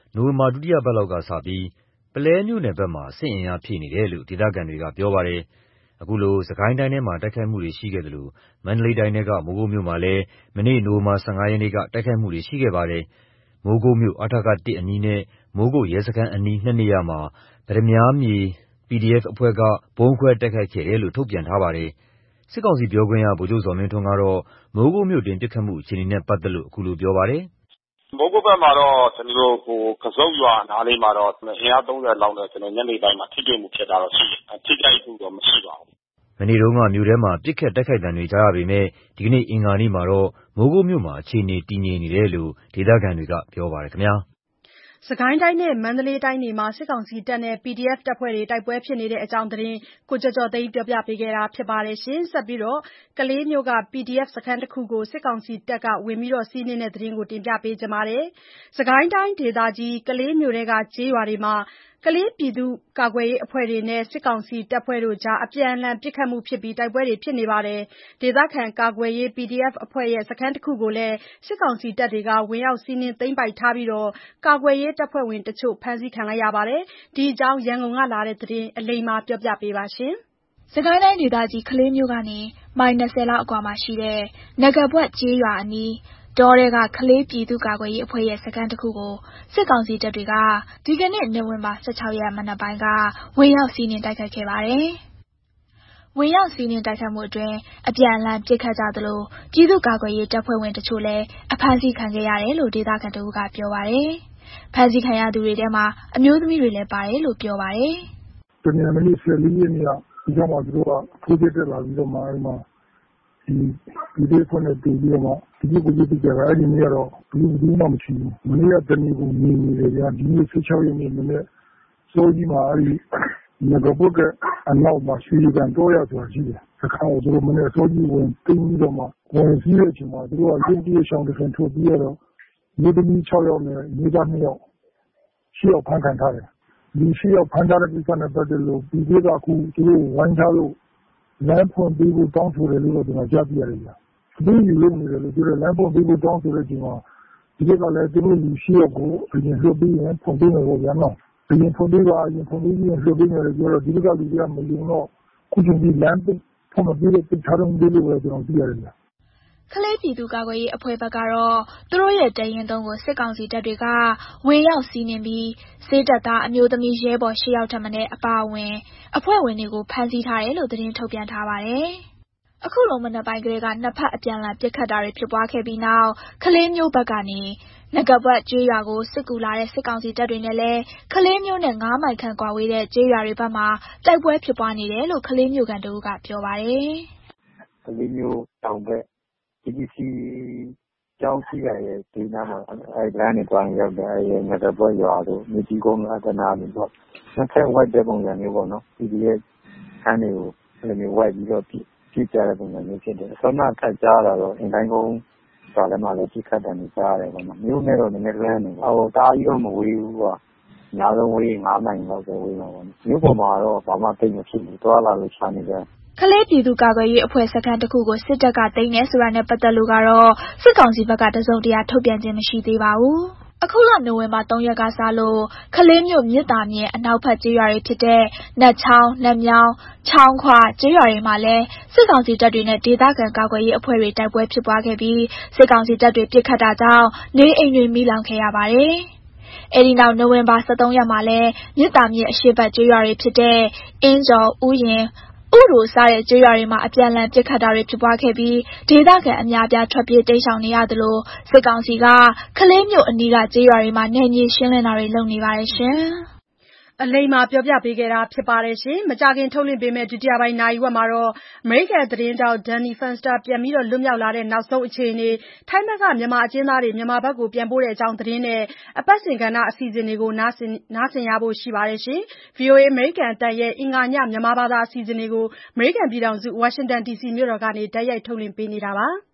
S12: နိုဝင်ဘာဒုတိယပတ်လောက်ကစပြီးပုလဲမြို့နယ်ဘက်မှာစစ်အင်အားဖြည့်နေတယ်လို့ဒေသခံတွေကပြောပါတယ်။အခုလိုစစ်ကိုင်းတိုင်းထဲမှာတိုက်ခိုက်မှုတွေရှိခဲ့သလိုမန္တလေးတိုင်းထဲကမိုးကုတ်မြို့မှာလည်းမနေ့နိုဝင်ဘာ15ရက်နေ့ကတိုက်ခိုက်မှုတွေရှိခဲ့ပါတယ်။မိုးကုတ်မြို့အထက1အနီးနဲ့မိုးကုတ်ရဲစခန်းအနီး2နေရာမှာဗဒမြားမြေ PDF အဖွဲ့ကဗုံးခွဲတိုက်ခိုက်ခဲ့တယ်လို့ထုတ်ပြန်ထားပါတယ်။စစ်ကောင်စီပြောခွင့်ရဗိုလ်ချုပ်ဇော်မင်းထွန်းကတော့မိုးကုတ်မြို့တွင်ပစ်ခတ်မှုအခြေအနေနဲ့ပတ်သက်လို့အခုလိုပြောပါတယ်
S8: ။မိုးကုတ်ဘက်မှာတော့ကစုတ်ရွာနားလေးမှာတော့အင်အား30လောက်နဲ့ညနေပိုင်းမှာထိတွေ့မှုဖြစ်တာတော့ရှိတယ်။ထိခိုက်မှုတော့မရှိပါဘူး
S12: ။မနေ့တုန်းကမြို့ထဲမှာပစ်ခတ်တိုက်ခိုက်သံတွေကြားရပေမဲ့ဒီကနေ့အင်္ဂါနေ့မှာတော့မိုးကုတ်မြို့မှာအခြေအနေတည်ငြိမ်နေတယ်လို့ဒေသခံတွေကပြောပါတယ်ခင်ဗျာ။
S2: စစ်ကိုင်းတိုင်းနဲ့မန္တလေးတိုင်းတွေမှာစစ်ကောင်စီတပ်နဲ့ PDF တပ်ဖွဲ့တွေတိုက်ပွဲဖြစ်နေတဲ့အကြောင်းသတင်းကိုကျော်ကျော်သိန်းပြောပြပေးခဲ့တာပါ။ဆက်ပြီးကလေးမြို့က PDF စခန်းတစ်ခုကိုစစ်ကောင်စီတပ်ကဝင်စီးနင်းတဲ့သတင်းကိုတင်ပြပေးထားပါတယ်။စစ်ကိုင်းတိုင်းဒေသကြီးကလေးမြို့ထဲကကျေးရွာတွေမှာကလေးပြည်သူ့ကာကွယ်ရေးအဖွဲ့တွေနဲ့စစ်ကောင်စီတပ်ဖွဲ့တို့ကြားအပြန်အလှန်ပစ်ခတ်မှုဖြစ်ပြီးတိုက်ပွဲတွေဖြစ်နေပါတယ်။ဒေသခံကာကွယ်ရေး PDF အဖွဲ့ရဲ့စခန်းတစ်ခုကိုလည်းစစ်ကောင်စီတပ်တွေကဝင်ရောက်စီးနင်းသိမ်းပိုက်ထားပြီးကာကွယ်ရေးတပ်ဖွဲ့ဝင်တချို့ဖမ်းဆီးခံလိုက်ရပါတယ်။ဒီအကြောင်းရန်ကုန်ကလာတဲ့သတင်းအလိမ္မာပြောပြပေးပါရှင်
S14: ။စစ်ကိုင်းတိုင်းဒေသကြီးကလေးမြို့ကနေမိုင်20လောက်အကွာမှာရှိတဲ့နဂါဘွက်ကျေးရွာအနီးတောထဲကကလေးပြည်သူ့ကာကွယ်ရေးအဖွဲ့ရဲ့စခန်းတစ်ခုကိုစစ်ကောင်စီတပ်တွေကဒီကနေ့နိုဝင်ဘာ16ရက်မနက်ပိုင်းကဝင်ရောက်စီးနင်းတိုက်ခိုက်ခဲ့ပါတယ်။ဝင်ရောက်စီးနင်းတိုက်ခိုက်မှုအတွင်းအပြန်အလှန်ပစ်ခတ်ကြသလိုပြည်သူ့ကာကွယ်ရေးတပ်ဖွဲ့ဝင်တချို့လည်းအဖမ်းဆီးခံခဲ့ရတယ်လို့ဒေသခံတို့ကပြောပါတယ်။ဖမ်းဆီးခံရသူတွေထဲမှာအမျိုးသမီးတွေလည်းပါတယ်လို့ပြောပါတယ်
S15: ။ဒီနေ့မနေ့14ရက်နေ့ကဒီကြောင့်မှသူတို့ကထိုးတက်လာပြီးတော့မှအဲ့မှာဒီဖွင့်နေပြီးတော့မှဒီကိုကြည့်ကြတာအဲ့ဒီနေ့ကတော့ဘူးမှမရှိဘူး။မနေ့ကတနေ့ကိုနေနေတယ်ဗျာဒီနေ့16ရက်နေ့မနေ့စိုးကြီးမှာအဲ့ဒီငါကပုတ်ကအနောက်မှာရှိကန်တော့ရဆိုတာရှိတယ်။စခန်းကိုသူတို့မနေ့စိုးကြီးဝင်တင်းပြီးတော့မှဝင်စီးတဲ့အချိန်မှာသူတို့ကရုပ်တရက်ရှောင်းတစ်ခါထိုးပြီးတော့မြို့သမီး6ယောက်နဲ့မြို့သား2ယောက်ရှေ့ရောက်ဖမ်းခံထားတယ်။ဒီရှေ့ရောက်ဖမ်းထားတဲ့ကိစ္စနဲ့ပတ်သက်လို့ဒီကအခုသူတို့ဝိုင်းထားလို့လမ်းဖွင့်ပေးဖို့တောင်းဆိုတယ်လို့ကျွန်တော်ကြားပြရတယ်ဗျာ။အပြီးယူလို့နေတယ်လို့ပြောတယ်လမ်းဖွင့်ပေးဖို့တောင်းဆိုတဲ့အချိန်မှာဒီကလည်းသူတို့လူရှေ့ရောက်ကိုအရင်လွှတ်ပြီးရင်ဖွင့်ပေးမယ်ပေါ့ဗျာနော်။အရင်ဖွင့်ပေးပါရင်ဖွင့်ပေးပြီးလွှတ်ပေးမယ်လို့ပြောတော့ဒီကလူတွေကမယုံတော့ခုချိန်ဒီလမ်းဖွင့်မပေးတဲ့ထားတော့ဒီလိုပဲကျွန်တော်သိရတယ်ဗျာ။
S14: ကလေးပြည်သူ့ကာကွယ်ရေးအဖွဲ့ဘက်ကတော့သူတို့ရဲ့တရင်သုံးကိုစစ်ကောင်စီတပ်တွေကဝင်ရောက်စီးနင်းပြီးစစ်တပ်သားအမျိုးသမီးရဲဘော်10ယောက်ထပ်မံအပါအဝင်အဖွဲ့ဝင်တွေကိုဖမ်းဆီးထားတယ်လို့သတင်းထုတ်ပြန်ထားပါတယ်။အခုလိုမနက်ပိုင်းကလေးကနှစ်ဖက်အပြန်အလှန်ပစ်ခတ်တာတွေဖြစ်ပွားခဲ့ပြီးနောက်ကလေးမျိုးဘက်ကနေနဂါဘွက်ကျေးရွာကိုစစ်ကူလာတဲ့စစ်ကောင်စီတပ်တွေနဲ့လည်းကလေးမျိုးနဲ့9မိုင်ခန့်ကွာဝေးတဲ့ကျေးရွာတွေဘက်မှာတိုက်ပွဲဖြစ်ပွားနေတယ်လို့ကလေးမျိုးကန်တို့ကပြောပါတယ်
S9: ။ကလေးမျိုးတောင်ဘက်DPC ကျောင်းရှိရရဲ့ဒီနားမှာအဲ့လမ်းနဲ့တွားရောက်တယ်အဲ့ငါတော့ဘောရွာတို့မြေကြီးကုန်းအတနာလို့ပေါ့နှစ်ဖက်ဝိုက်တဲ့ပုံစံမျိုးပေါ့နော်PDF ခန်းတွေကိုအဲ့လိုမျိုးဝိုက်ပြီးတော့ပြစ်ကြတဲ့ပုံစံမျိုးဖြစ်တယ်ဆောနာခတ်ကြားလာတော့အင်တိုင်းကုန်းဆိုလည်းမှလည်းပြစ်ခတ်တယ်နေကြားရတယ်ပေါ့နော်မျိုးနဲ့တော့နည်းနည်းလမ်းနေဟိုတားကြီးတော့မဝေးဘူးကွာညာလုံးဝေး9မိုင်လောက်ပဲဝေးမှာပေါ့မျိုးပေါ်မှာတော့ဘာမှသိမဖြစ်ဘူးတွားလာလို့ချနေတယ်
S14: ကလေးပြည်သူ့ကာကွယ်ရေးအဖွဲ့စခန်းတစ်ခုကိုစစ်တပ်ကသိမ်းနေဆိုတာနဲ့ပတ်သက်လို့ကတော့စစ်ကောင်စီဘက်ကတစုံတရာထုတ်ပြန်ခြင်းမရှိသေးပါဘူး။အခုလနိုဝင်ဘာ3ရက်ကစလို့ကလေးမြို့မြစ်တာမြစ်အနောက်ဘက်ကျေးရွာတွေဖြစ်တဲ့နတ်ချောင်းလက်မြောင်းချောင်းခွကျေးရွာတွေမှာလည်းစစ်ကောင်စီတပ်တွေနဲ့ဒေသခံကာကွယ်ရေးအဖွဲ့တွေတိုက်ပွဲဖြစ်ပွားခဲ့ပြီးစစ်ကောင်စီတပ်တွေပစ်ခတ်တာကြောင့်နေအိမ်တွေမိလောင်ခဲ့ရပါတယ်။အဲဒီနောက်နိုဝင်ဘာ23ရက်မှာလည်းမြစ်တာမြစ်အရှေ့ဘက်ကျေးရွာတွေဖြစ်တဲ့အင်းကျော်ဥယျာဉ်ဥရိုစားတဲ့ကျေးရွာတွေမှာအပြန်အလှန်ပစ်ခတ်တာတွေဖြစ်ပွားခဲ့ပြီးဒေသခံအများအပြားထွက်ပြေးတိမ်းရှောင်နေရသလိုစစ်ကောင်စီကကလေးမြို့အနီးကကျေးရွာတွေမှာနယ်မြေရှင်းလင်းတာတွေလုပ်နေပါတယ်ရှင်။
S2: အလိမ္မာပြောပြပေးခဲ့တာဖြစ်ပါတယ်ရှင်။မကြခင်ထုတ်လွှင့်ပေးမယ့်ဒုတိယပိုင်းနာရီဝက်မှာတော့အမေရိကန်သတင်းတောက်ဒန်နီဖန်စတာပြန်ပြီးလွတ်မြောက်လာတဲ့နောက်ဆုံးအခြေအနေထိုင်းဘက်ကမြန်မာအကျဉ်းသားတွေမြန်မာဘက်ကိုပြန်ပို့တဲ့အကြောင်းသတင်းနဲ့အပတ်စဉ်ကဏ္ဍအစီအစဉ်တွေကိုနားဆင်ရဖို့ရှိပါတယ်ရှင်။ VOA အမေရိကန်တပ်ရဲ့အင်္ဂါညမြန်မာဘာသာအစီအစဉ်တွေကိုအမေရိကန်ပြည်ထောင်စုဝါရှင်တန် DC မြို့တော်ကနေတိုက်ရိုက်ထုတ်လွှင့်ပေးနေတာပါ။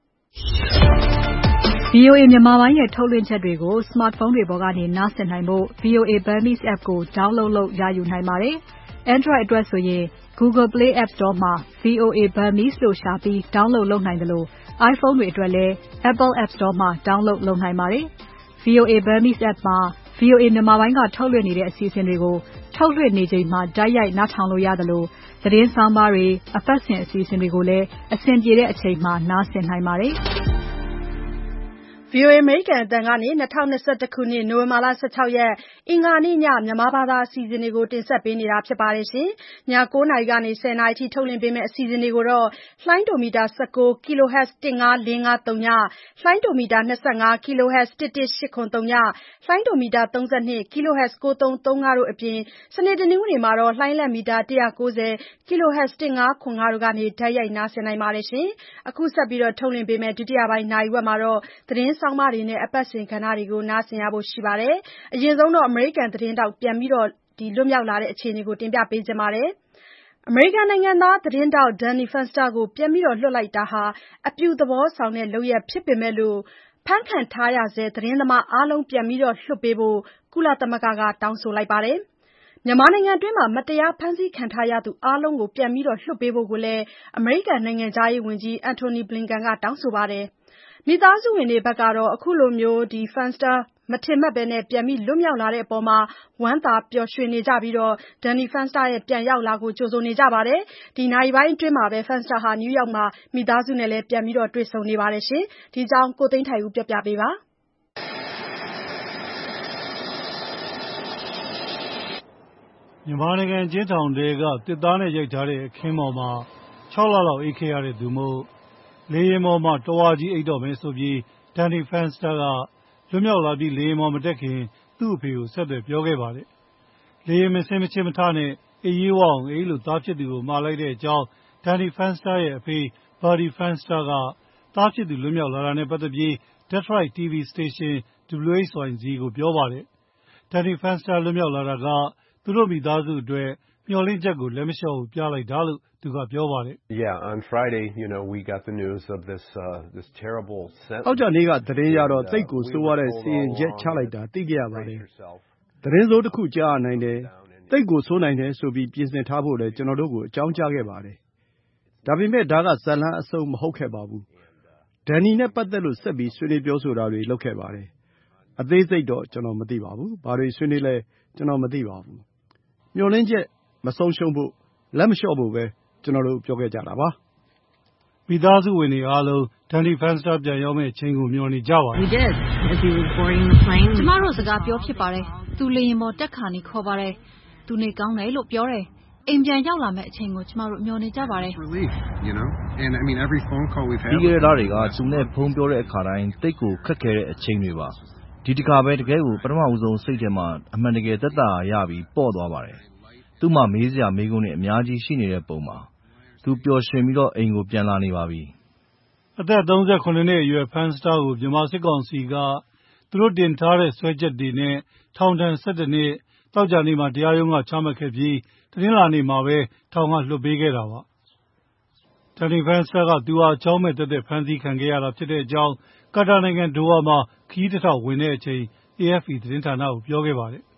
S2: VOA မြန်မာပိုင်းရဲ့ထုတ်လွှင့်ချက်တွေကို smartphone တွေပေါ်ကနေနားဆင်နိုင်ဖို့ VOA Burmese app ကို download လုပ်ရယူနိုင်ပါတယ်။ Android အတွက်ဆိုရင် Google Play App Store မှာ VOA Burmese လို့ရှာပြီး download လုပ်နိုင်တယ်လို့ iPhone တွေအတွက်လည်း Apple App Store မှာ download လုပ်နိုင်ပါတယ်။ VOA Burmese app မှာ
S16: VOA မြန်မာပိုင်းကထုတ်လွှင့်နေတဲ့အစီအစဉ်တွေကိုထုတ်လွှင့်နေချိန်မှာတိုက်ရိုက်နားထောင်လို့ရသလိုသတင်းဆောင်ပါတွေအပတ်စဉ်အစီအစဉ်တွေကိုလည်းအဆင်ပြေတဲ့အချိန်မှာနားဆင်နိုင်ပါတယ်။
S2: VOA အမေရိကန်အသံကနေ2021ခုနှစ်နိုဝင်ဘာလ16ရက်အင်္ဂါနေ့ညမြန်မာဘာသာအစီအစဉ်တွေကိုတင်ဆက်ပေးနေတာဖြစ်ပါတယ်။ ည9:00နာရီကနေ10:00နာရီအထိထုတ်လွှင့်ပေးမယ့်အစီအစဉ်တွေကိုတော့လှိုင်းဒိုမီတာ19 kHz 15453ည၊လှိုင်းဒိုမီတာ25 kHz 11803ည၊လှိုင်းဒိုမီတာ32 kHz 9335တို့အပြင်စနေ၊တနင်္ဂနွေမှာတော့လှိုင်းလက်မီတာ190 kHz 1505တို့ကနေတိုက်ရိုက်နားဆင်နိုင်ပါတယ်။ အခုဆက်ပြီးထုတ်လွှင့်ပေးမယ့်ဒုတိယပိုင်းနာရီဝက်မှာတော့သတင်းဆောင်းပါးတွေနဲ့အပတ်စဉ်ကဏ္ဍတွေကိုနားဆင်ရဖို့ရှိပါတယ်။ အရင်ဆုံးအမေရိကန်သတင်းထောက်ပြန်လွတ်မြောက်လာတဲ့အခြေအနေကိုတင်ပြပေးပါမယ်။ အမေရိကန်နိုင်ငံသားသတင်းထောက် Danny Fenster ကိုပြန်လွှတ်လိုက်တာဟာ အပြုသဘောဆောင်တဲ့လုပ်ရပ်ဖြစ်ပေမဲ့ဖမ်းခံထားရဆဲသတင်းသမားအားလုံးပြန်လွှတ်ပေးဖို့ကုလသမဂ္ဂကတောင်းဆိုလိုက်ပါတယ်။ မြန်မာနိုင်ငံတွင်းမတရားဖမ်းဆီးခံထားရသူအားလုံးကိုပြန်လွှတ်ပေးဖို့လည်းအမေရိကန်နိုင်ငံခြားရေးဝန်ကြီး Antony Blinken ကတောင်းဆိုပါတယ်။ မိသားစုဝင်တွေကတော့အခုလို Fenster မထင်မှတ်ဘဲပြန်လွတ်မြောက်လာတဲ့အပေါ်ဝမ်းသာပျော်ရွှင်နေကြပြီး Danny Fenster ပြန်ရောက်လာကိုကြိုဆိုနေကြပါတယ်။ ဒီနာရီပိုင်းအတွင်း Fenster ဟာ နယူးယောက်မှာမိသားစုနဲ့ပြန်တွေ့ဆုံနေပါတယ်။ ဒီအကြောင်းကိုသိန်းထိုက်ဦးပြောပြပါမယ်
S3: ။ မြန်မာနိုင်ငံအကျဉ်းထောင်ထဲကသစ်သားနဲ့ရိုက်ထားတဲ့အခင်းပေါ်မှာ6 လလောက်အိပ်ခဲ့ရတဲ့သူမို့လေယာဉ်ပေါ်မှာတဝါကြီးအိပ်တော့မယ်ဆိုပြီးDanny Fenster ကလွတ်မြောက်လာပြီးလေယာဉ်ပေါ်မတက်ခင်သူ့အဖေကိုဆက်သွယ်ပြောခဲ့ပါတယ်။ လေယာဉ်မဆင်းမချင့်မထနဲ့အိပ်ရေးဝအောင်အိပ်လို့သားဖြစ်သူကိုမှာလိုက်တဲ့အကြောင်းDanny Fenster ရဲ့အဖေ Buddy Fenster ကသားဖြစ်သူလွတ်မြောက်လာတာနဲ့ပတ်သက်ပြီး Detroit TV စတေရှင် WHYZ ကိုပြောပါတယ်။ Danny Fenster လွတ်မြောက်လာတာကသူတို့မိသားစုအတွက်မျှော်လင့်ချက်ကိုလက်မလျှော့ဘူးပြလိုက်တာလို့သူကပြောပါတယ်။
S17: "သောကြာနေ့ကသတင်းရတော့သိပ်ကိုဆိုးဝါးတဲ့စီရင်ချက်ချလိုက်တာသိခဲ့ရပါတယ်။ သတင်းဆိုးတခုကြားရနိုင်တယ်။ သိပ်ကိုဆိုးနိုင်တယ်ဆိုပြီးပြင်ဆင်ထားဖို့လည်းကျနော်တို့ကိုအကြောင်းကြားခဲ့ပါတယ်။ ဒါပေမဲ့ဒါကဇာတ်လမ်းအဆုံးမဟုတ်ခဲ့ပါဘူး။ Danny နဲ့ပတ်သက်လို့ဆက်ပြီးဆွေးနွေးပြောဆိုတာတွေလုပ်ခဲ့ပါတယ်။ အသေးစိတ်တော့ကျနော်မသိပါဘူး။ ဘာတွေဆွေးနွေးလဲကျနော်မသိပါဘူး။ မျှော်လင့်ချက်မဆုံးရှုံးဖို့လက်မလျှော့ဖို့ပဲကျနော်တို့ပြောခဲ့ကြတာပါ" မိသားစုဝင်တွေအားလုံးDanny Fensterပြန်ရောက်မယ့်အချိန်ကိုမျှော်နေကြပါတယ်။
S18: "ကျမတို့စကားပြောဖြစ်ပါတယ်။ သူလေယာဉ်ပေါ်တက်ခါနီးခေါ်ပါတယ်။ သူနေကောင်းတယ်လို့ပြောတယ်။ အိမ်ပြန်ရောက်လာမယ့်အချိန်ကိုကျမတို့မျှော်နေကြပါတယ်"
S5: ပြီးခဲ့တဲ့လတွေကသူနဲ့ဖုန်းပြောတဲ့အခါတိုင်းသိပ်ကိုခက်ခဲတဲ့အချိန်တွေပါ။ ဒီတခါပဲတကယ့်ကိုပထမဆုံးစိတ်ထဲမှာအမှန်တကယ်သက်သာရာရပြီးပေါ့သွားပါတယ်။ သူ့မှာမေးစရာမေးခွန်းတွေအများကြီးရှိနေတဲ့ပုံပါ။ သူပျော်ရွှင်ပြီးအိမ်ကိုပြန်လာနေပါပြီ
S3: ။ အသက်37နှစ်အရွယ် Fenster ကိုမြန်မာစစ်ကောင်စီကသူတို့တင်ထားတဲ့စွဲချက်တွေနဲ့ထောင်ဒဏ်11နှစ်သောကြာနေ့မှာတရားရုံးကချမှတ်ခဲ့ပြီးတနင်္လာနေ့မှာပဲထောင်ကလွှတ်ပေးခဲ့တာပါ။ Danny Fenster ကသူဟာအကြောင်းမဲ့သက်သက်ဖမ်းဆီးခံခဲ့ရတာဖြစ်တဲ့အကြောင်းကာတာနိုင်ငံဒိုဟာမှာခရီးတထောက်ဝင်တဲ့အချိန်AFP သတင်းဌာနကိုပြောခဲ့ပါတယ်။
S19: "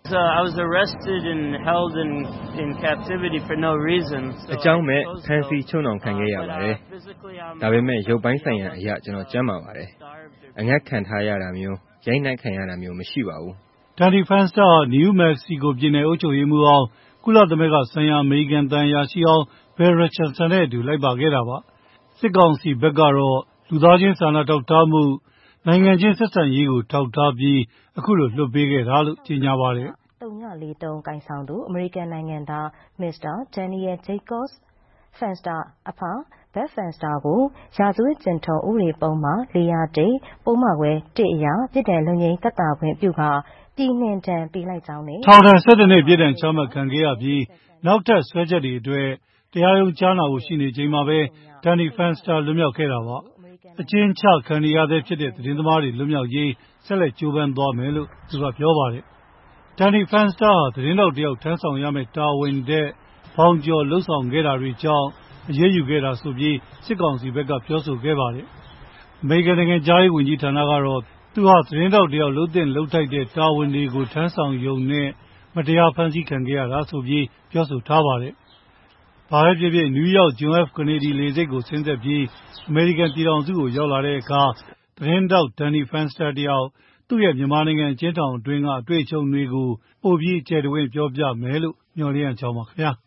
S19: အကြောင်းမဲ့ဖမ်းဆီးချုပ်နှောင်ခံခဲ့ရပါတယ်။ ဒါပေမဲ့ရုပ်ပိုင်းဆိုင်ရာအရကျနော်ကျန်းမာပါတယ်။ အငတ်ခံထားရတာမျိုးရိုက်နှက်ခံရတာမျိုးမရှိပါဘူး"
S3: Danny Fenster ဟာ New Mexico ပြည်နယ်အုပ်ချုပ်ရေးမှူးဟောင်း၊ ကုလသမဂ္ဂဆိုင်ရာအမေရိကန်သံအရာရှိဟောင်း Bill Richardson နဲ့အတူလိုက်ပါခဲ့တာပါ။ စစ်ကောင်စီဘက်ကတော့လူသားချင်းစာနာထောက်ထားမှု၊ နိုင်ငံချင်းဆက်ဆံရေးကိုထောက်ထားပြီးအခုလိုလွှတ်ပေးခဲ့တာလို့ကြေညာပါတယ်။
S20: "3043ကိုင်ဆောင်သူအမေရိကန်နိုင်ငံသား Mr. Daniel Jacobs Fenster အဖ Beth Fenster ကိုရာဇဝတ်ကျင့်ထုံးဥပဒေပုဒ်မ401ပုဒ်မခွဲ1အရပြစ်ဒဏ်လွတ်ငြိမ်းသက်သာခွင့်ပြုကာပြည်နှင်ဒဏ်ပေးလိုက်ကြောင်းနဲ့
S3: ထောင်ဒဏ်11နှစ်ပြစ်ဒဏ်ချမှတ်ခံခဲ့ရပြီးနောက်ထပ်စွဲချက်တွေအတွက်တရားရုံးကြားနာဖို့ရှိနေချိန်မှာပဲ Danny Fenster လွတ်မြောက်ခဲ့တာပါ။ အကျဉ်းချခံနေရဆဲဖြစ်တဲ့သတင်းသမားတွေလွတ်မြောက်ရေးဆက်လက်ကြိုးပမ်းသွားမယ်လို့သူကပြောပါတယ်။ Danny Fenster ဟာသတင်းထောက်တယောက်ထမ်းဆောင်ရမယ့်တာဝန်ထက်ဘောင်ကျော်လုပ်ဆောင်ခဲ့တာတွေကြောင့်အရေးယူခဲ့တာဆိုပြီးစစ်ကောင်စီဘက်ကပြောဆိုခဲ့ပါတယ်။ အမေရိကန်နိုင်ငံခြားရေးဝန်ကြီးဌာနကတော့သူဟာသတင်းထောက်တယောက်လုပ်သင့်လုပ်ထိုက်တဲ့တာဝန်တွေကိုထမ်းဆောင်ရုံနဲ့မတရားဖမ်းဆီးခံခဲ့ရတာဆိုပြီးပြောဆိုထားပါတယ်။ ဘာပဲဖြစ်ဖြစ် နယူးယောက် John F. Kennedy လေဆိပ်ကိုဆင်းသက်ပြီးအမေရိကန်ပြည်ထောင်စုကိုရောက်လာတဲ့အခါသတင်းထောက်Danny Fenster တယောက်
S21: သူ့ရဲ့မြန်မာနိုင်ငံအကျဉ်းထောင်အတွင်းကအတွေ့အကြုံတွေကိုပိုပြီးကျယ်တဝင့်ပြောပြမယ်လို့မျှော်လင့်ရကြောင်းပါခင်ဗျာ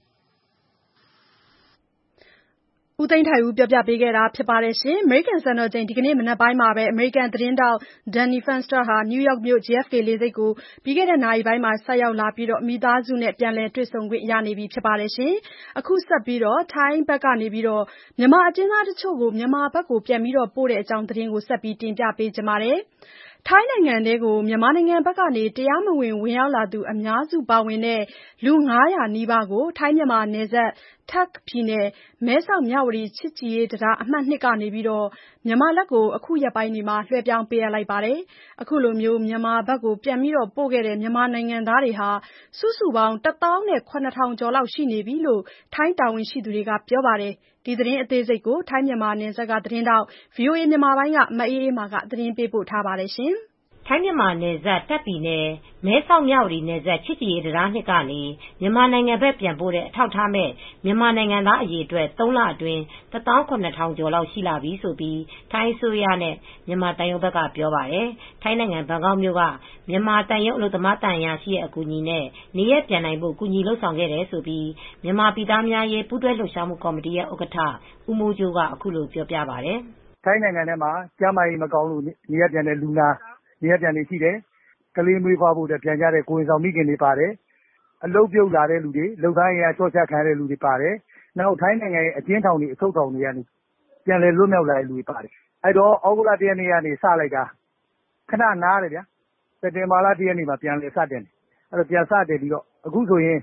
S2: ဦးသိန်းထိုင်ဦးပြောပြပေးခဲ့တာဖြစ်ပါတယ်ရှင်။ အမေရိကန်စံတော်ချိန်ဒီကနေ့မနက်ပိုင်းမှာပဲအမေရိကန်သတင်းထောက် Danny Fenster ဟာနယူးယောက်မြို့ JFK လေဆိပ်ကိုပြီးခဲ့တဲ့နာရီပိုင်းမှာဆိုက်ရောက်လာပြီးမိသားစုနဲ့ပြန်လည်တွေ့ဆုံခွင့်ရနေပြီဖြစ်ပါတယ်ရှင်။အခုဆက်ပြီးထိုင်းဘက်ကနေမြန်မာအကျဉ်းသားတချို့ကိုမြန်မာဘက်ကိုပြန်ပို့တဲ့အကြောင်းသတင်းကိုဆက်ပြီးတင်ပြပေးကြပါမယ်။ ထိုင်းနိုင်ငံထဲကိုမြန်မာနိုင်ငံဘက်ကနေတရားမဝင်ဝင်ရောက်လာသူအများစုပါဝင်တဲ့လူ 500 နီးပါးကိုထိုင်းမြန်မာနယ်စပ် Tak ပြည်နယ် မဲဆောက်မြဝတီချစ်ကြည်ရေးတံတားအမှတ် ကနေမြန်မာလက်ကိုအခုရက်ပိုင်းတွေမှာလွှဲပြောင်းပေးအပ်လိုက်ပါတယ်။ အခုလိုမြန်မာဘက်ကိုပြန်ပို့ခဲ့တဲ့မြန်မာနိုင်ငံသားတွေဟာစုစုပေါင်း 17000 ကျော်လောက်ရှိနေပြီလို့ ထိုင်းတာဝန်ရှိသူတွေကပြောပါတယ်။ ဒီသတင်းအသေးစိတ်ကိုထိုင်းမြန်မာနယ်စပ်ကသတင်းထောက် ဗွီအိုအေမြန်မာပိုင်းကမအေးအေးမာကသတင်းပေးပို့ထားပါတယ်။
S22: ထိုင်းမြန်မာနယ်စပ် Tak ပြည်နယ်မဲဆောက်မြဝတီနယ်စပ်ချစ်ကြည်ရေးတံတား ကနေမြန်မာနိုင်ငံဘက်ပြန်ပို့တဲ့အထောက်အထားမဲ့မြန်မာနိုင်ငံသားအရေအတွက် 3 လအတွင်း 17000 ကျော်လောက်ရှိလာပြီလို့ထိုင်းအစိုးရနဲ့မြန်မာသံရုံးဘက်ကပြောပါတယ်။ ထိုင်းနိုင်ငံဘန်ကောက်မြို့ကမြန်မာသံရုံးအလုပ်သမားသံအရာရှိရဲ့အကူအညီနဲ့နေရပ်ပြန်နိုင်ဖို့ကူညီလုပ်ဆောင်ခဲ့တယ်လို့မြန်မာပြည်သားများရေးပူးတွဲလှုပ်ရှားမှုကော်မတီရဲ့ဥက္ကဋ္ဌဦးမိုးကြိုးကအခုလိုပြောပြပါတယ်
S23: ။ "ထိုင်းနိုင်ငံထဲမှာကျန်းမာရေးမကောင်းလို့နေရပ်ပြန်တဲ့လူနာနေရပ်ပြန်တွေရှိတယ်။ ကလေးမွေးဖွားဖို့ပြန်ကြတဲ့ကိုယ်ဝန်ဆောင်မိခင်တွေပါတယ်။ အလုပ်ပြုတ်လာတဲ့လူတွေလုပ်သားအင်အားလျော့ချခံရတဲ့လူတွေပါတယ်။ နောက်ထိုင်းနိုင်ငံရဲ့အကျဉ်းထောင်တွေအချုပ်ထောင်တွေကနေပြန်လည်လွတ်မြောက်လာတဲ့လူတွေပါတယ်။ အဲဒီတော့သြဂုတ်လ 1 ရက်နေ့ကနေစလိုက်တာခဏနားတယ်ဗျာစက်တင်ဘာလ 1 ရက်နေ့မှာပြန်လည်စတင်တယ်ပြန်စတင်ပြီးအခုဆိုရင်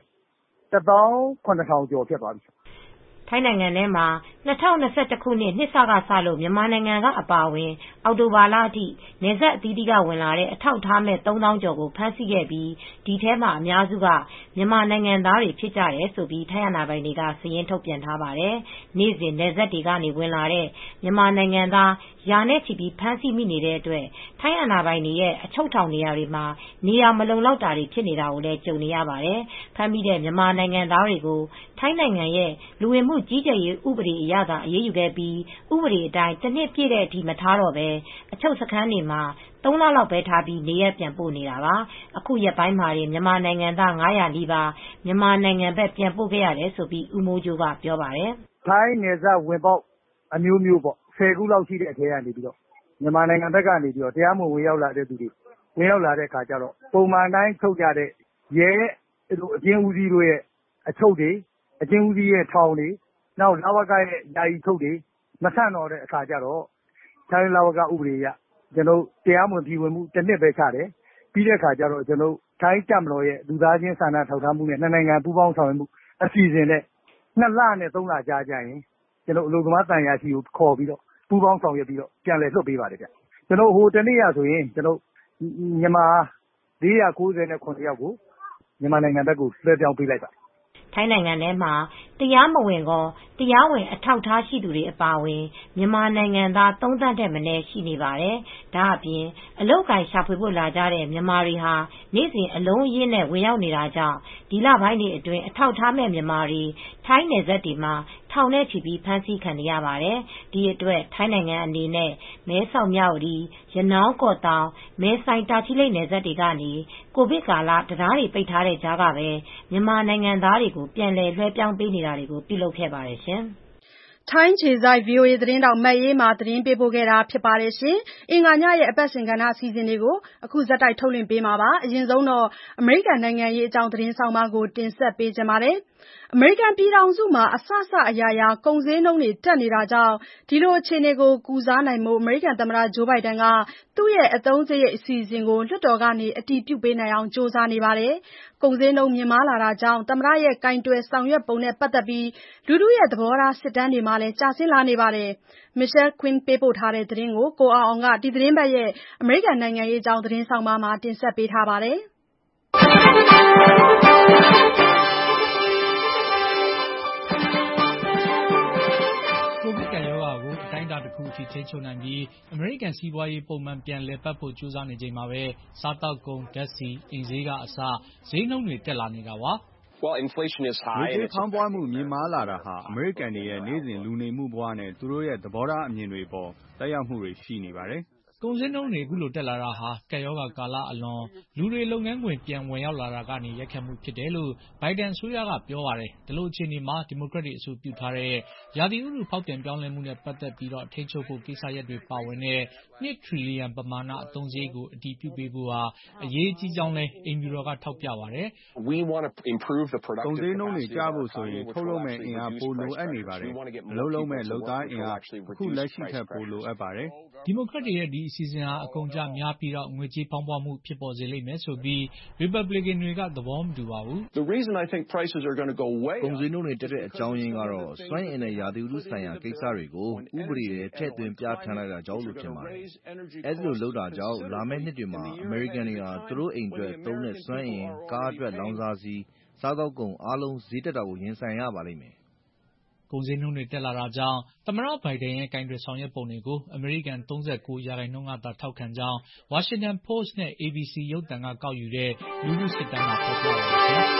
S23: 17000 ကျော်ဖြစ်သွားပြီ။
S22: " ထိုင်းနိုင်ငံထဲမှာ၂၀၂၁ ခုနှစ်နှစ်စကစလို့မြန်မာနိုင်ငံကအပါအဝင်အောက်တိုဘာလအထိနယ်စပ်အသီးသီးကဝင်လာတဲ့အထောက်အထားမဲ့ 3000 ကျော်ကိုဖမ်းဆီးခဲ့ပြီးဒီထဲမှာအများစုကမြန်မာနိုင်ငံသားတွေဖြစ်ကြတယ်လို့ထိုင်းအာဏာပိုင်တွေကစာရင်းထုတ်ပြန်ထားပါတယ်။ နေ့စဉ်နယ်စပ်တွေကနေဝင်လာတဲ့မြန်မာနိုင်ငံသားရာနဲ့ချီပြီးဖမ်းဆီးမိနေတဲ့အတွက်ထိုင်းအာဏာပိုင်တွေရဲ့အချုပ်ထောင်နေရာတွေမှာနေရာမလုံလောက်တာတွေဖြစ်နေတာကိုလည်းကြုံနေရပါတယ်။ ဖမ်းမိတဲ့မြန်မာနိုင်ငံသားတွေကိုထိုင်းနိုင်ငံရဲ့လူဝင်မှုကြီးကြပ်ရေးဥပဒေအရသာအရေးယူခဲ့ပြီးဥပဒေအတိုင်း1 နှစ်ပြည့်တဲ့အထိမထားတော့ပဲအချုပ်စခန်းတွေမှာ3 လလောက်ပဲထားပြီးနေရပ်ပြန်ပို့နေတာပါ။ အခုရက်ပိုင်းမှာတင်မြန်မာနိုင်ငံသား 500 နီးပါးမြန်မာနိုင်ငံဘက်ပြန်ပို့ခဲ့ရတယ်လို့ဦးမိုးကြိုးကပြောပါတယ်
S23: ။ "ထိုင်းနယ်စပ်ဝင်ပေါက်အမျိုးမျိုးပေါ့10 ခုလောက်ရှိတဲ့အထဲကနေမြန်မာနိုင်ငံဘက်ကနေတရားမဝင်ဝင်ရောက်လာတဲ့သူတွေဝင်ရောက်လာတဲ့အခါကျတော့ပုံမှန်အတိုင်းထုတ်ကြတဲ့ရဲအကျဉ်းဦးစီးတို့ရဲ့အချုပ်တွေအကျဉ်းဦးစီးရဲ့ထောင်တွေနောက်လဝကရဲ့ယာယီအချုပ်တွေမဆန့်တော့တဲ့အခါကျတော့ထိုင်းလဝကဥပဒေအရတရားမဝင်ပြည်ဝင်မှု1 နှစ်ပဲချတယ်။ပြီးတဲ့အခါကျတော့ထိုင်းတပ်မတော်ရဲ့လူသားချင်းစာနာထောက်ထားမှုနဲ့နှစ်နိုင်ငံပူးပေါင်းဆောင်ရွက်မှုအစီအစဉ်နဲ့2 လနဲ့3 လကြားကြရင်အလုပ်သမားသံအရာရှိကိုခေါ်ပြီးပူးပေါင်းဆောင်ရွက်ပြီးပြန်လည်လွှတ်ပေးပါတယ်ဗျ။ဟိုတနေ့ကဆိုရင်မြန်မာ497 ယောက်ကိုမြန်မာနိုင်ငံဘက်ကိုလွှဲပြောင်းပေးလိုက်ပါတယ်။
S22: " ထိုင်းနိုင်ငံထဲမှာတရားမဝင်ကောတရားဝင်အထောက်အထားရှိသူတွေအပါအဝင်မြန်မာနိုင်ငံသား 3 သန်းထက်မနည်းရှိနေပါတယ်။ ဒါအပြင်အလုပ်အကိုင်ရှာဖွေဖို့လာကြတဲ့မြန်မာတွေဟာနေ့စဉ်အလုံးအရင်းနဲ့ဝင်ရောက်နေတာကြောင့်ဒီလပိုင်းတွေအတွင်းအထောက်အထားမဲ့မြန်မာတွေထိုင်းနယ်စပ်တွေမှာထောင်နဲ့ချီပြီးဖမ်းဆီးခံနေရပါတယ်။ ဒီအတွက်ထိုင်းနိုင်ငံအနေနဲ့မဲဆောက်မြဝတီရနောင်းကော့သောင်းမဲဆိုင်တာချီလိတ်နယ်စပ်တွေကနေကိုဗစ်ကာလတံတားတွေပိတ်ထားတဲ့ကြားကပဲမြန်မာနိုင်ငံသားတွေကိုပြန်လည်လွှဲပြောင်းပေးနေတာတွေကိုပြုလုပ်ခဲ့ပါတယ်ရှင်။
S2: ထိုင်းအခြေစိုက် VOA သတင်းထောက်မအေးအေးမာသတင်းပေးပို့ထားပါတယ်။ အင်္ဂါညရဲ့အပတ်စဉ်ကဏ္ဍအစီအစဉ်တွေကိုအခုဆက်တိုက်ထုတ်လွှင့်ပေးမှာပါ။ အရင်ဆုံးအမေရိကန်နိုင်ငံရေးအကြောင်းသတင်းဆောင်းပါးကိုတင်ဆက်ပေးချင်ပါတယ်။ အမေရိကန်ပြည်ထောင်စုမှာအစစအရာရာကုန်ဈေးနှုန်းတွေတက်နေတာကြောင့်ဒီလိုအခြေအနေကိုကုစားနိုင်ဖို့အမေရိကန်သမ္မတ Joe Biden ကသူ့ရဲ့အသုံးစရိတ်အစီအစဉ်ကိုလွှတ်တော်ကနေအတည်ပြုပေးနိုင်အောင်ကြိုးစားနေပါတယ်။ ကုန်ဈေးနှုန်းမြင့်မားလာတာကြောင့်သမ္မတရဲ့ကိုင်တွယ်ဆောင်ရွက်ပုံနဲ့ပတ်သက်ပြီးလူထုရဲ့သဘောထားစစ်တမ်းတွေမှာလည်းကျဆင်းလာနေပါတယ်။ Michelle Quinn ပေးပို့တဲ့သတင်းကိုကိုအောင်အောင်ကဒီသီတင်းပတ်ရဲ့အမေရိကန်နိုင်ငံရေးအကြောင်းသတင်းဆောင်းပါးမှာတင်ဆက်ပေးထားပါတယ်။
S24: ကိုဗစ်ကပ်ရောဂါကိုအတိုင်းအတာတခုအထိထိန်းချုပ်နိုင်ပြီးအမေရိကန်စီးပွားရေးပုံမှန်ပြန်လည်ပတ်ဖို့ကြိုးစားနေချိန်မှာပဲစားသောက်ကုန်ဓါတ်ဆီအိမ်ဈေးကအစဈေးနှုန်းတွေတက်လာနေတာပါ
S11: ငွေကြေးဖောင်းပွမှုမြင့်မားလာတာဟာအမေရိကန်တွေရဲ့နေ့စဉ်လူနေမှုဘဝနဲ့သူတို့ရဲ့သဘောထားအမြင်တွေအပေါ်သက်ရောက်မှုတွေရှိနေပါတယ်
S24: ကုန်ဈေးနှုန်းတွေအခုလိုတက်လာတာဟာကပ်ရောဂါကာလအလွန်လူတွေလုပ်ငန်းခွင်ပြန်ဝင်ရောက်လာတာကနေရိုက်ခတ်မှုဖြစ်တယ်လို့ဘိုင်ဒန်အစိုးရကပြောပါတယ်။ဒီလိုအခြေအနေမှာဒီမိုကရက်တွေအဆိုပြုထားတဲ့ရာသီဥတုဖောက်ပြန်ပြောင်းလဲမှုနဲ့ပတ်သက်ပြီးထိန်းချုပ်ဖို့ကိစ္စရပ်တွေပါဝင်တဲ့2 ထရီလီယံပမာဏအသုံးစရိတ်ကိုအတည်ပြုပေးဖို့ဟာအရေးကြီးကြောင်းလည်းအိမ်ဖြူတော်ကထောက်ပြပါတယ်။
S11: "ကုန်ဈေးနှုန်းတွေကျဖို့ဆိုရင်ထုတ်လုပ်မယ့်အင်အားပိုလိုအပ်နေပါတယ်။အလုပ်လုပ်မယ့်လုပ်သားအင်အားအခုလက်ရှိထက်ပိုလိုအပ်ပါတယ်။
S24: ဒီမိုကရက်တွေရဲ့ဒီအစီအစဉ်ဟာအကုန်အကျများပြီးငွေကြေးဖောင်းပွမှုဖြစ်ပေါ်စေလိမ့်မယ်ဆိုပြီးရီပတ်ဘလစ်ကန်တွေကသဘောမတူပါဘူး။
S5: ကုန်ဈေးနှုန်းတွေတက်တဲ့အကြောင်းရင်းကတော့စွမ်းအင်နဲ့ရာသီဥတုဆိုင်ရာကိစ္စတွေကိုဥပဒေထဲထည့်သွင်းပြဋ္ဌာန်းလိုက်တာကြောင့်လို့ထင်ပါတယ်။အဲဒီလိုလုပ်တာကြောင့်လာမယ့်နှစ်တွေမှာအမေရိကန်တွေဟာသူတို့အိမ်အတွက်သုံးတဲ့စွမ်းအင်၊ကားအတွက်လောင်စာဆီ၊စားသောက်ကုန်အားလုံးဈေးတက်တာကိုရင်ဆိုင်ရပါလိမ့်မယ်။
S24: "ကုန်ဈေးနှုန်းတွေတက်လာတာကြောင့်သမ္မတဘိုင်ဒန်ရဲ့ကိုင်တွယ်ဆောင်ရွက်ပုံတွေကိုအမေရိကန်39%ကသာထောက်ခံကြောင်းဝါရှင်တန်ပို့စ်နဲ့ ABC ရုပ်သံကကောက်ယူတဲ့လူထုစစ်တမ်းမှာဖော်ပြပါတယ်။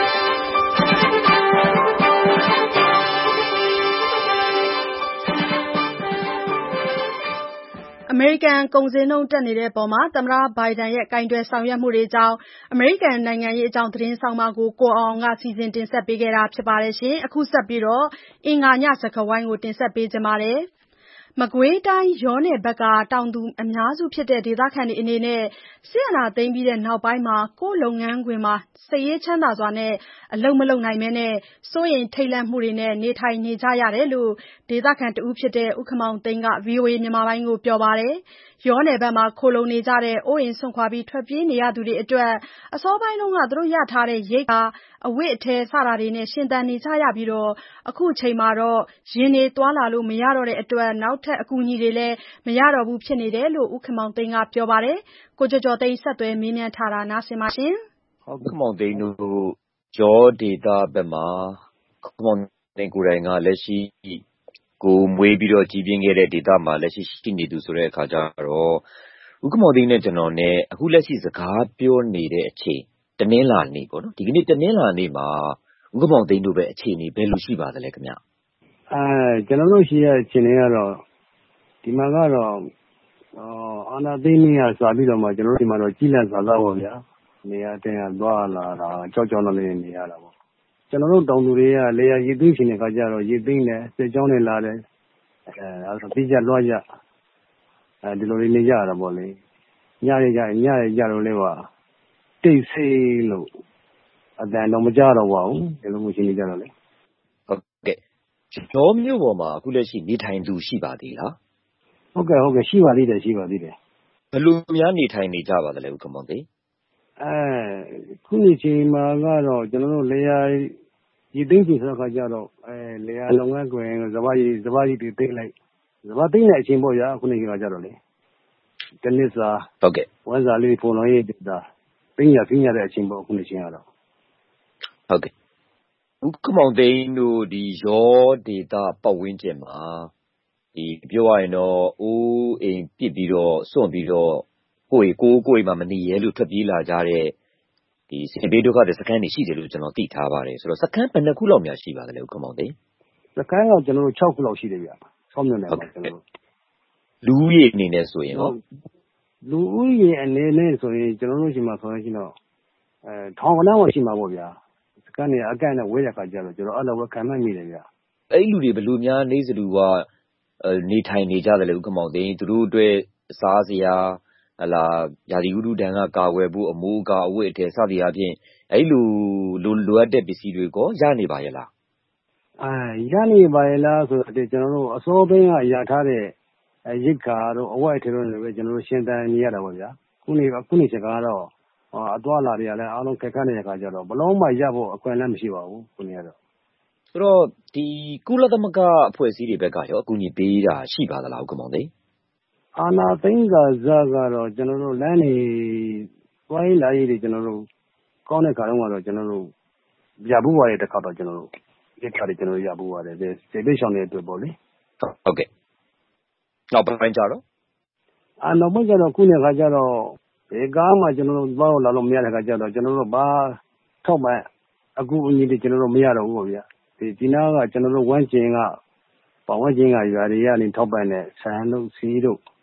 S2: အမေရိကန်ကုန်ဈေးနှုန်းတက်နေတဲ့အပေါ်သမ္မတဘိုင်ဒန်ရဲ့ကိုင်တွယ်ဆောင်ရွက်မှုတွေအကြောင်းအမေရိကန်နိုင်ငံရေးအကြောင်းသတင်းဆောင်းပါးကိုကိုအောင်အောင်ကစီစဉ်တင်ဆက်ပေးထားပါတယ်။အခုဆက်ပြီးအင်္ဂါညစကားဝိုင်းကိုတင်ဆက်ပေးချင်ပါတယ်။ မကွေးတိုင်းယောနယ်ဘက်ကတောင်သူအများစုဖြစ်တဲ့ဒေသခံတွေအနေနဲ့စစ်အာဏာသိမ်းပြီးနောက်ပိုင်းကိုယ့်လုပ်ငန်းခွင်မှာစိတ်အေးချမ်းသာစွာအလုပ်မလုပ်နိုင်ဘဲစိုးရိမ်ထိတ်လန့်မှုတွေနဲ့နေထိုင်နေကြရတယ်လို့ဒေသခံတဦးဖြစ်တဲ့ဦးခင်မောင်သိန်းက VOA ကိုပြောပါတယ်။ ယောနယ်ဘက်မှာခိုလှုံနေကြတဲ့အိုးအိမ်စွန့်ခွာထွက်ပြေးနေရသူတွေအတွက်အစောပိုင်းကရထားတဲ့ရိက္ခာအဝတ်အထည်စတာတွေနဲ့ရှင်သန်နေကြရပြီးအခုချိန်မှာယာဉ်တွေသွားလာလို့မရတော့တဲ့အတွက်နောက်ထပ်အကူအညီတွေလည်းမရတော့ဘူးဖြစ်နေတယ်လို့ဦးခင်မောင်သိန်းကပြောပါတယ်။ ကိုကျော်ကျော်သိန်းဆက်သွယ်မေးမြန်းထားပါတယ်။
S12: ဦးခင်မောင်သိန်းတို့ယောဒေသဘက်မှာဦးခင်မောင်သိန်းကိုယ်တိုင်ကလက်ရှိကိုမွေးပြီးကြီးပြင်းခဲ့တဲ့ဒေသမှာလက်ရှိရှိနေသူဆိုတဲ့အခါကျတော့ဦးခင်မောင်သိန်းနဲ့ကျွန်တော်နဲ့အခုလက်ရှိစကားပြောနေတဲ့အချိန်တနင်္လာနေ့ပေါ့နော်ဒီကနေ့တနင်္လာနေ့မှာဦးခင်မောင်သိန်းတို့ပဲအခြေအနေဘယ်လိုရှိပါသလဲခင်ဗျ
S15: ကျွန်တော်တို့ရှိရအခြေအနေကတော့ဒီမှာကတော့အာဏာသိမ်းနေရစပြီးတော့မှကျွန်တော်တို့ဒီမှာတော့ကြီးလန့်စာစားပေါ့ဗျာနေရာတင်ရသွားလာတာကြောက်ကြောက်နေနေရတာပေါ့ကျွန်တော်တို့တောင်သူတွေကလေယာရေသိမ်းရှင်တဲ့ခါကျတော့ရေသိမ်းတယ်စစ်ကြောင်းတွေလာတယ်တိကျလွှားကြဒီလိုနေကြရတာပေါ့လေညရကြတော့လေပါတိတ်ဆိတ်လို့အတန်တော့မကြတော့ပါဘူးဒီလိုမျိုးရှင်းနေကြတော့လေ
S12: ဟုတ်ကဲ့ယောမြို့ပေါ်မှာအခုလက်ရှိနေထိုင်သူရှိပါသေးလား
S15: ဟုတ်ကဲ့ရှိပါသေးတယ်ဘ
S12: ယ်လိုများနေထိုင်နေကြပါသလဲဦးခင်မောင်သိန်း
S15: ခုနေချိန်မှာကတော့ကျွန်တော်တို့လေယာရေသိမ်းချိန်ဆိုတဲ့ခါကျတော့လေယာလုပ်ငန်းခွင်စပါးကြီးတွေသိမ်းလိုက်စပါးသိမ်းတဲ့အချိန်ပေါ့ဗျာခုနေချိန်မှာကျတော့လေတနစ်စာ
S12: ဟုတ်ကဲ့
S15: ဝမ်းစာလေးပုံလုံးရေးတာသိမ်းရတဲ့အချိန်ပေါ့ခုနေချိန်ကတော့
S12: ဟုတ်ကဲ့ဦးခင်မောင်သိန်းတို့ဒီယောဒေသပတ်ဝန်းကျင်မှာဒီပြောရရင်တော့အိုးအိမ်ပစ်ပြီးတော့စွန့်ပြီးတော့ကိုယ်မှာမနေရဲလို့ထွက်ပြေးလာကြတဲ့ဒီစစ်ဘေးဒုက္ခတွေစခန်းတွေရှိတယ်လို့ကျွန်တော်သိထားပါတယ်ဆိုတော့စခန်းဘယ်နှခုလောက်များရှိပါသလဲဦးခင်မောင်သိန်း
S15: စခန်းကကျွန်တော်တို့6ခုလောက်ရှိတယ်ဗျ6မြို့နယ်မှာကျွန်တော်တို့
S12: လူဦးရေအနေနဲ့ဆိုရင်ရော
S15: လူဦးရေအနေနဲ့ဆိုရင်ကျွန်တော်တို့ရှိမှာဆိုရင်တော့ထောင်ကနန်းဝရှိမှာပေါ့ဗျာစခန်းတွေအကန့်နဲ့ဝေးတဲ့ခါကျတော့ကျွန်တော်အဲ့လိုပဲခံမှတ်မိတယ်ဗျ
S12: အဲ့လူတွေဘယ်လိုများနေစလူကနေထိုင်နေကြတယ်လေဦးခင်မောင်သိန်းသူတို့အတွက်စားစရာဟလာရာသီဥတုဒဏ်ကကာကွယ်ဖို့အမိုးအကာအဝတ်အထည်စသည်အပြင်အဲ့လိုလိုအပ်တဲ့ပစ္စည်းတွေကောရနေပါရဲ့လား
S15: ရနေပါရဲ့လားဆိုတော့ကျွန်တော်တို့အစောပိုင်းကရထားတဲ့ရိက္ခာတို့အဝတ်အထည်တို့လည်းပဲကျွန်တော်တို့ရှင်းတန်းနေရတာပေါ့ဗျာခုနေချိန်ကတော့အသွားလာတွေကလည်းအားလုံးခက်ခဲနေတဲ့ခါကျတော့ဘလုံးမရဖို့အခွင့်အလမ်းမရှိပါဘူးခုနေရတော့
S12: ဆိုတော့ဒီကုလသမဂ္ဂအဖွဲ့အစည်းတွေဘက်ကရောအကူအညီပေးတာရှိပါသလားဦးခင်မောင်သိန်း
S15: အာနာသိန်းစာဇကတော့ကျွန်တော်တို့လမ်းနေသွားရေးလာရေးတွေကျွန်တော်တို့ကောင်းတဲ့ခါတော့ကျွန်တော်တို့ရဘူးပါတဲ့တစ်ခါတော့ကျွန်တော်တို့ရိက္ခာတွေကျွန်တော်တို့ရဘူးပါတယ်စေပေးဆောင်တဲ့အတွက်ပေါ့လေ
S12: ဟုတ်ကဲ့နောက်ပိုင်းကြတော့
S15: နောက်ပိုင်းကျတော့ခုနေခါကျတော့ဒီကားမှကျွန်တော်တို့ဘာလို့လာလို့မရတဲ့ခါကျတော့ကျွန်တော်တို့ဘာထောက်ပံ့အကူအညီတွေကျွန်တော်တို့မရတော့ဘူးပေါ့ဗျာဒီနားကကျွန်တော်တို့ဝမ်းကျင်ကပတ်ဝန်းကျင်ကရွာတွေကနေထောက်ပံ့တဲ့ဆန်တို့စီးတို့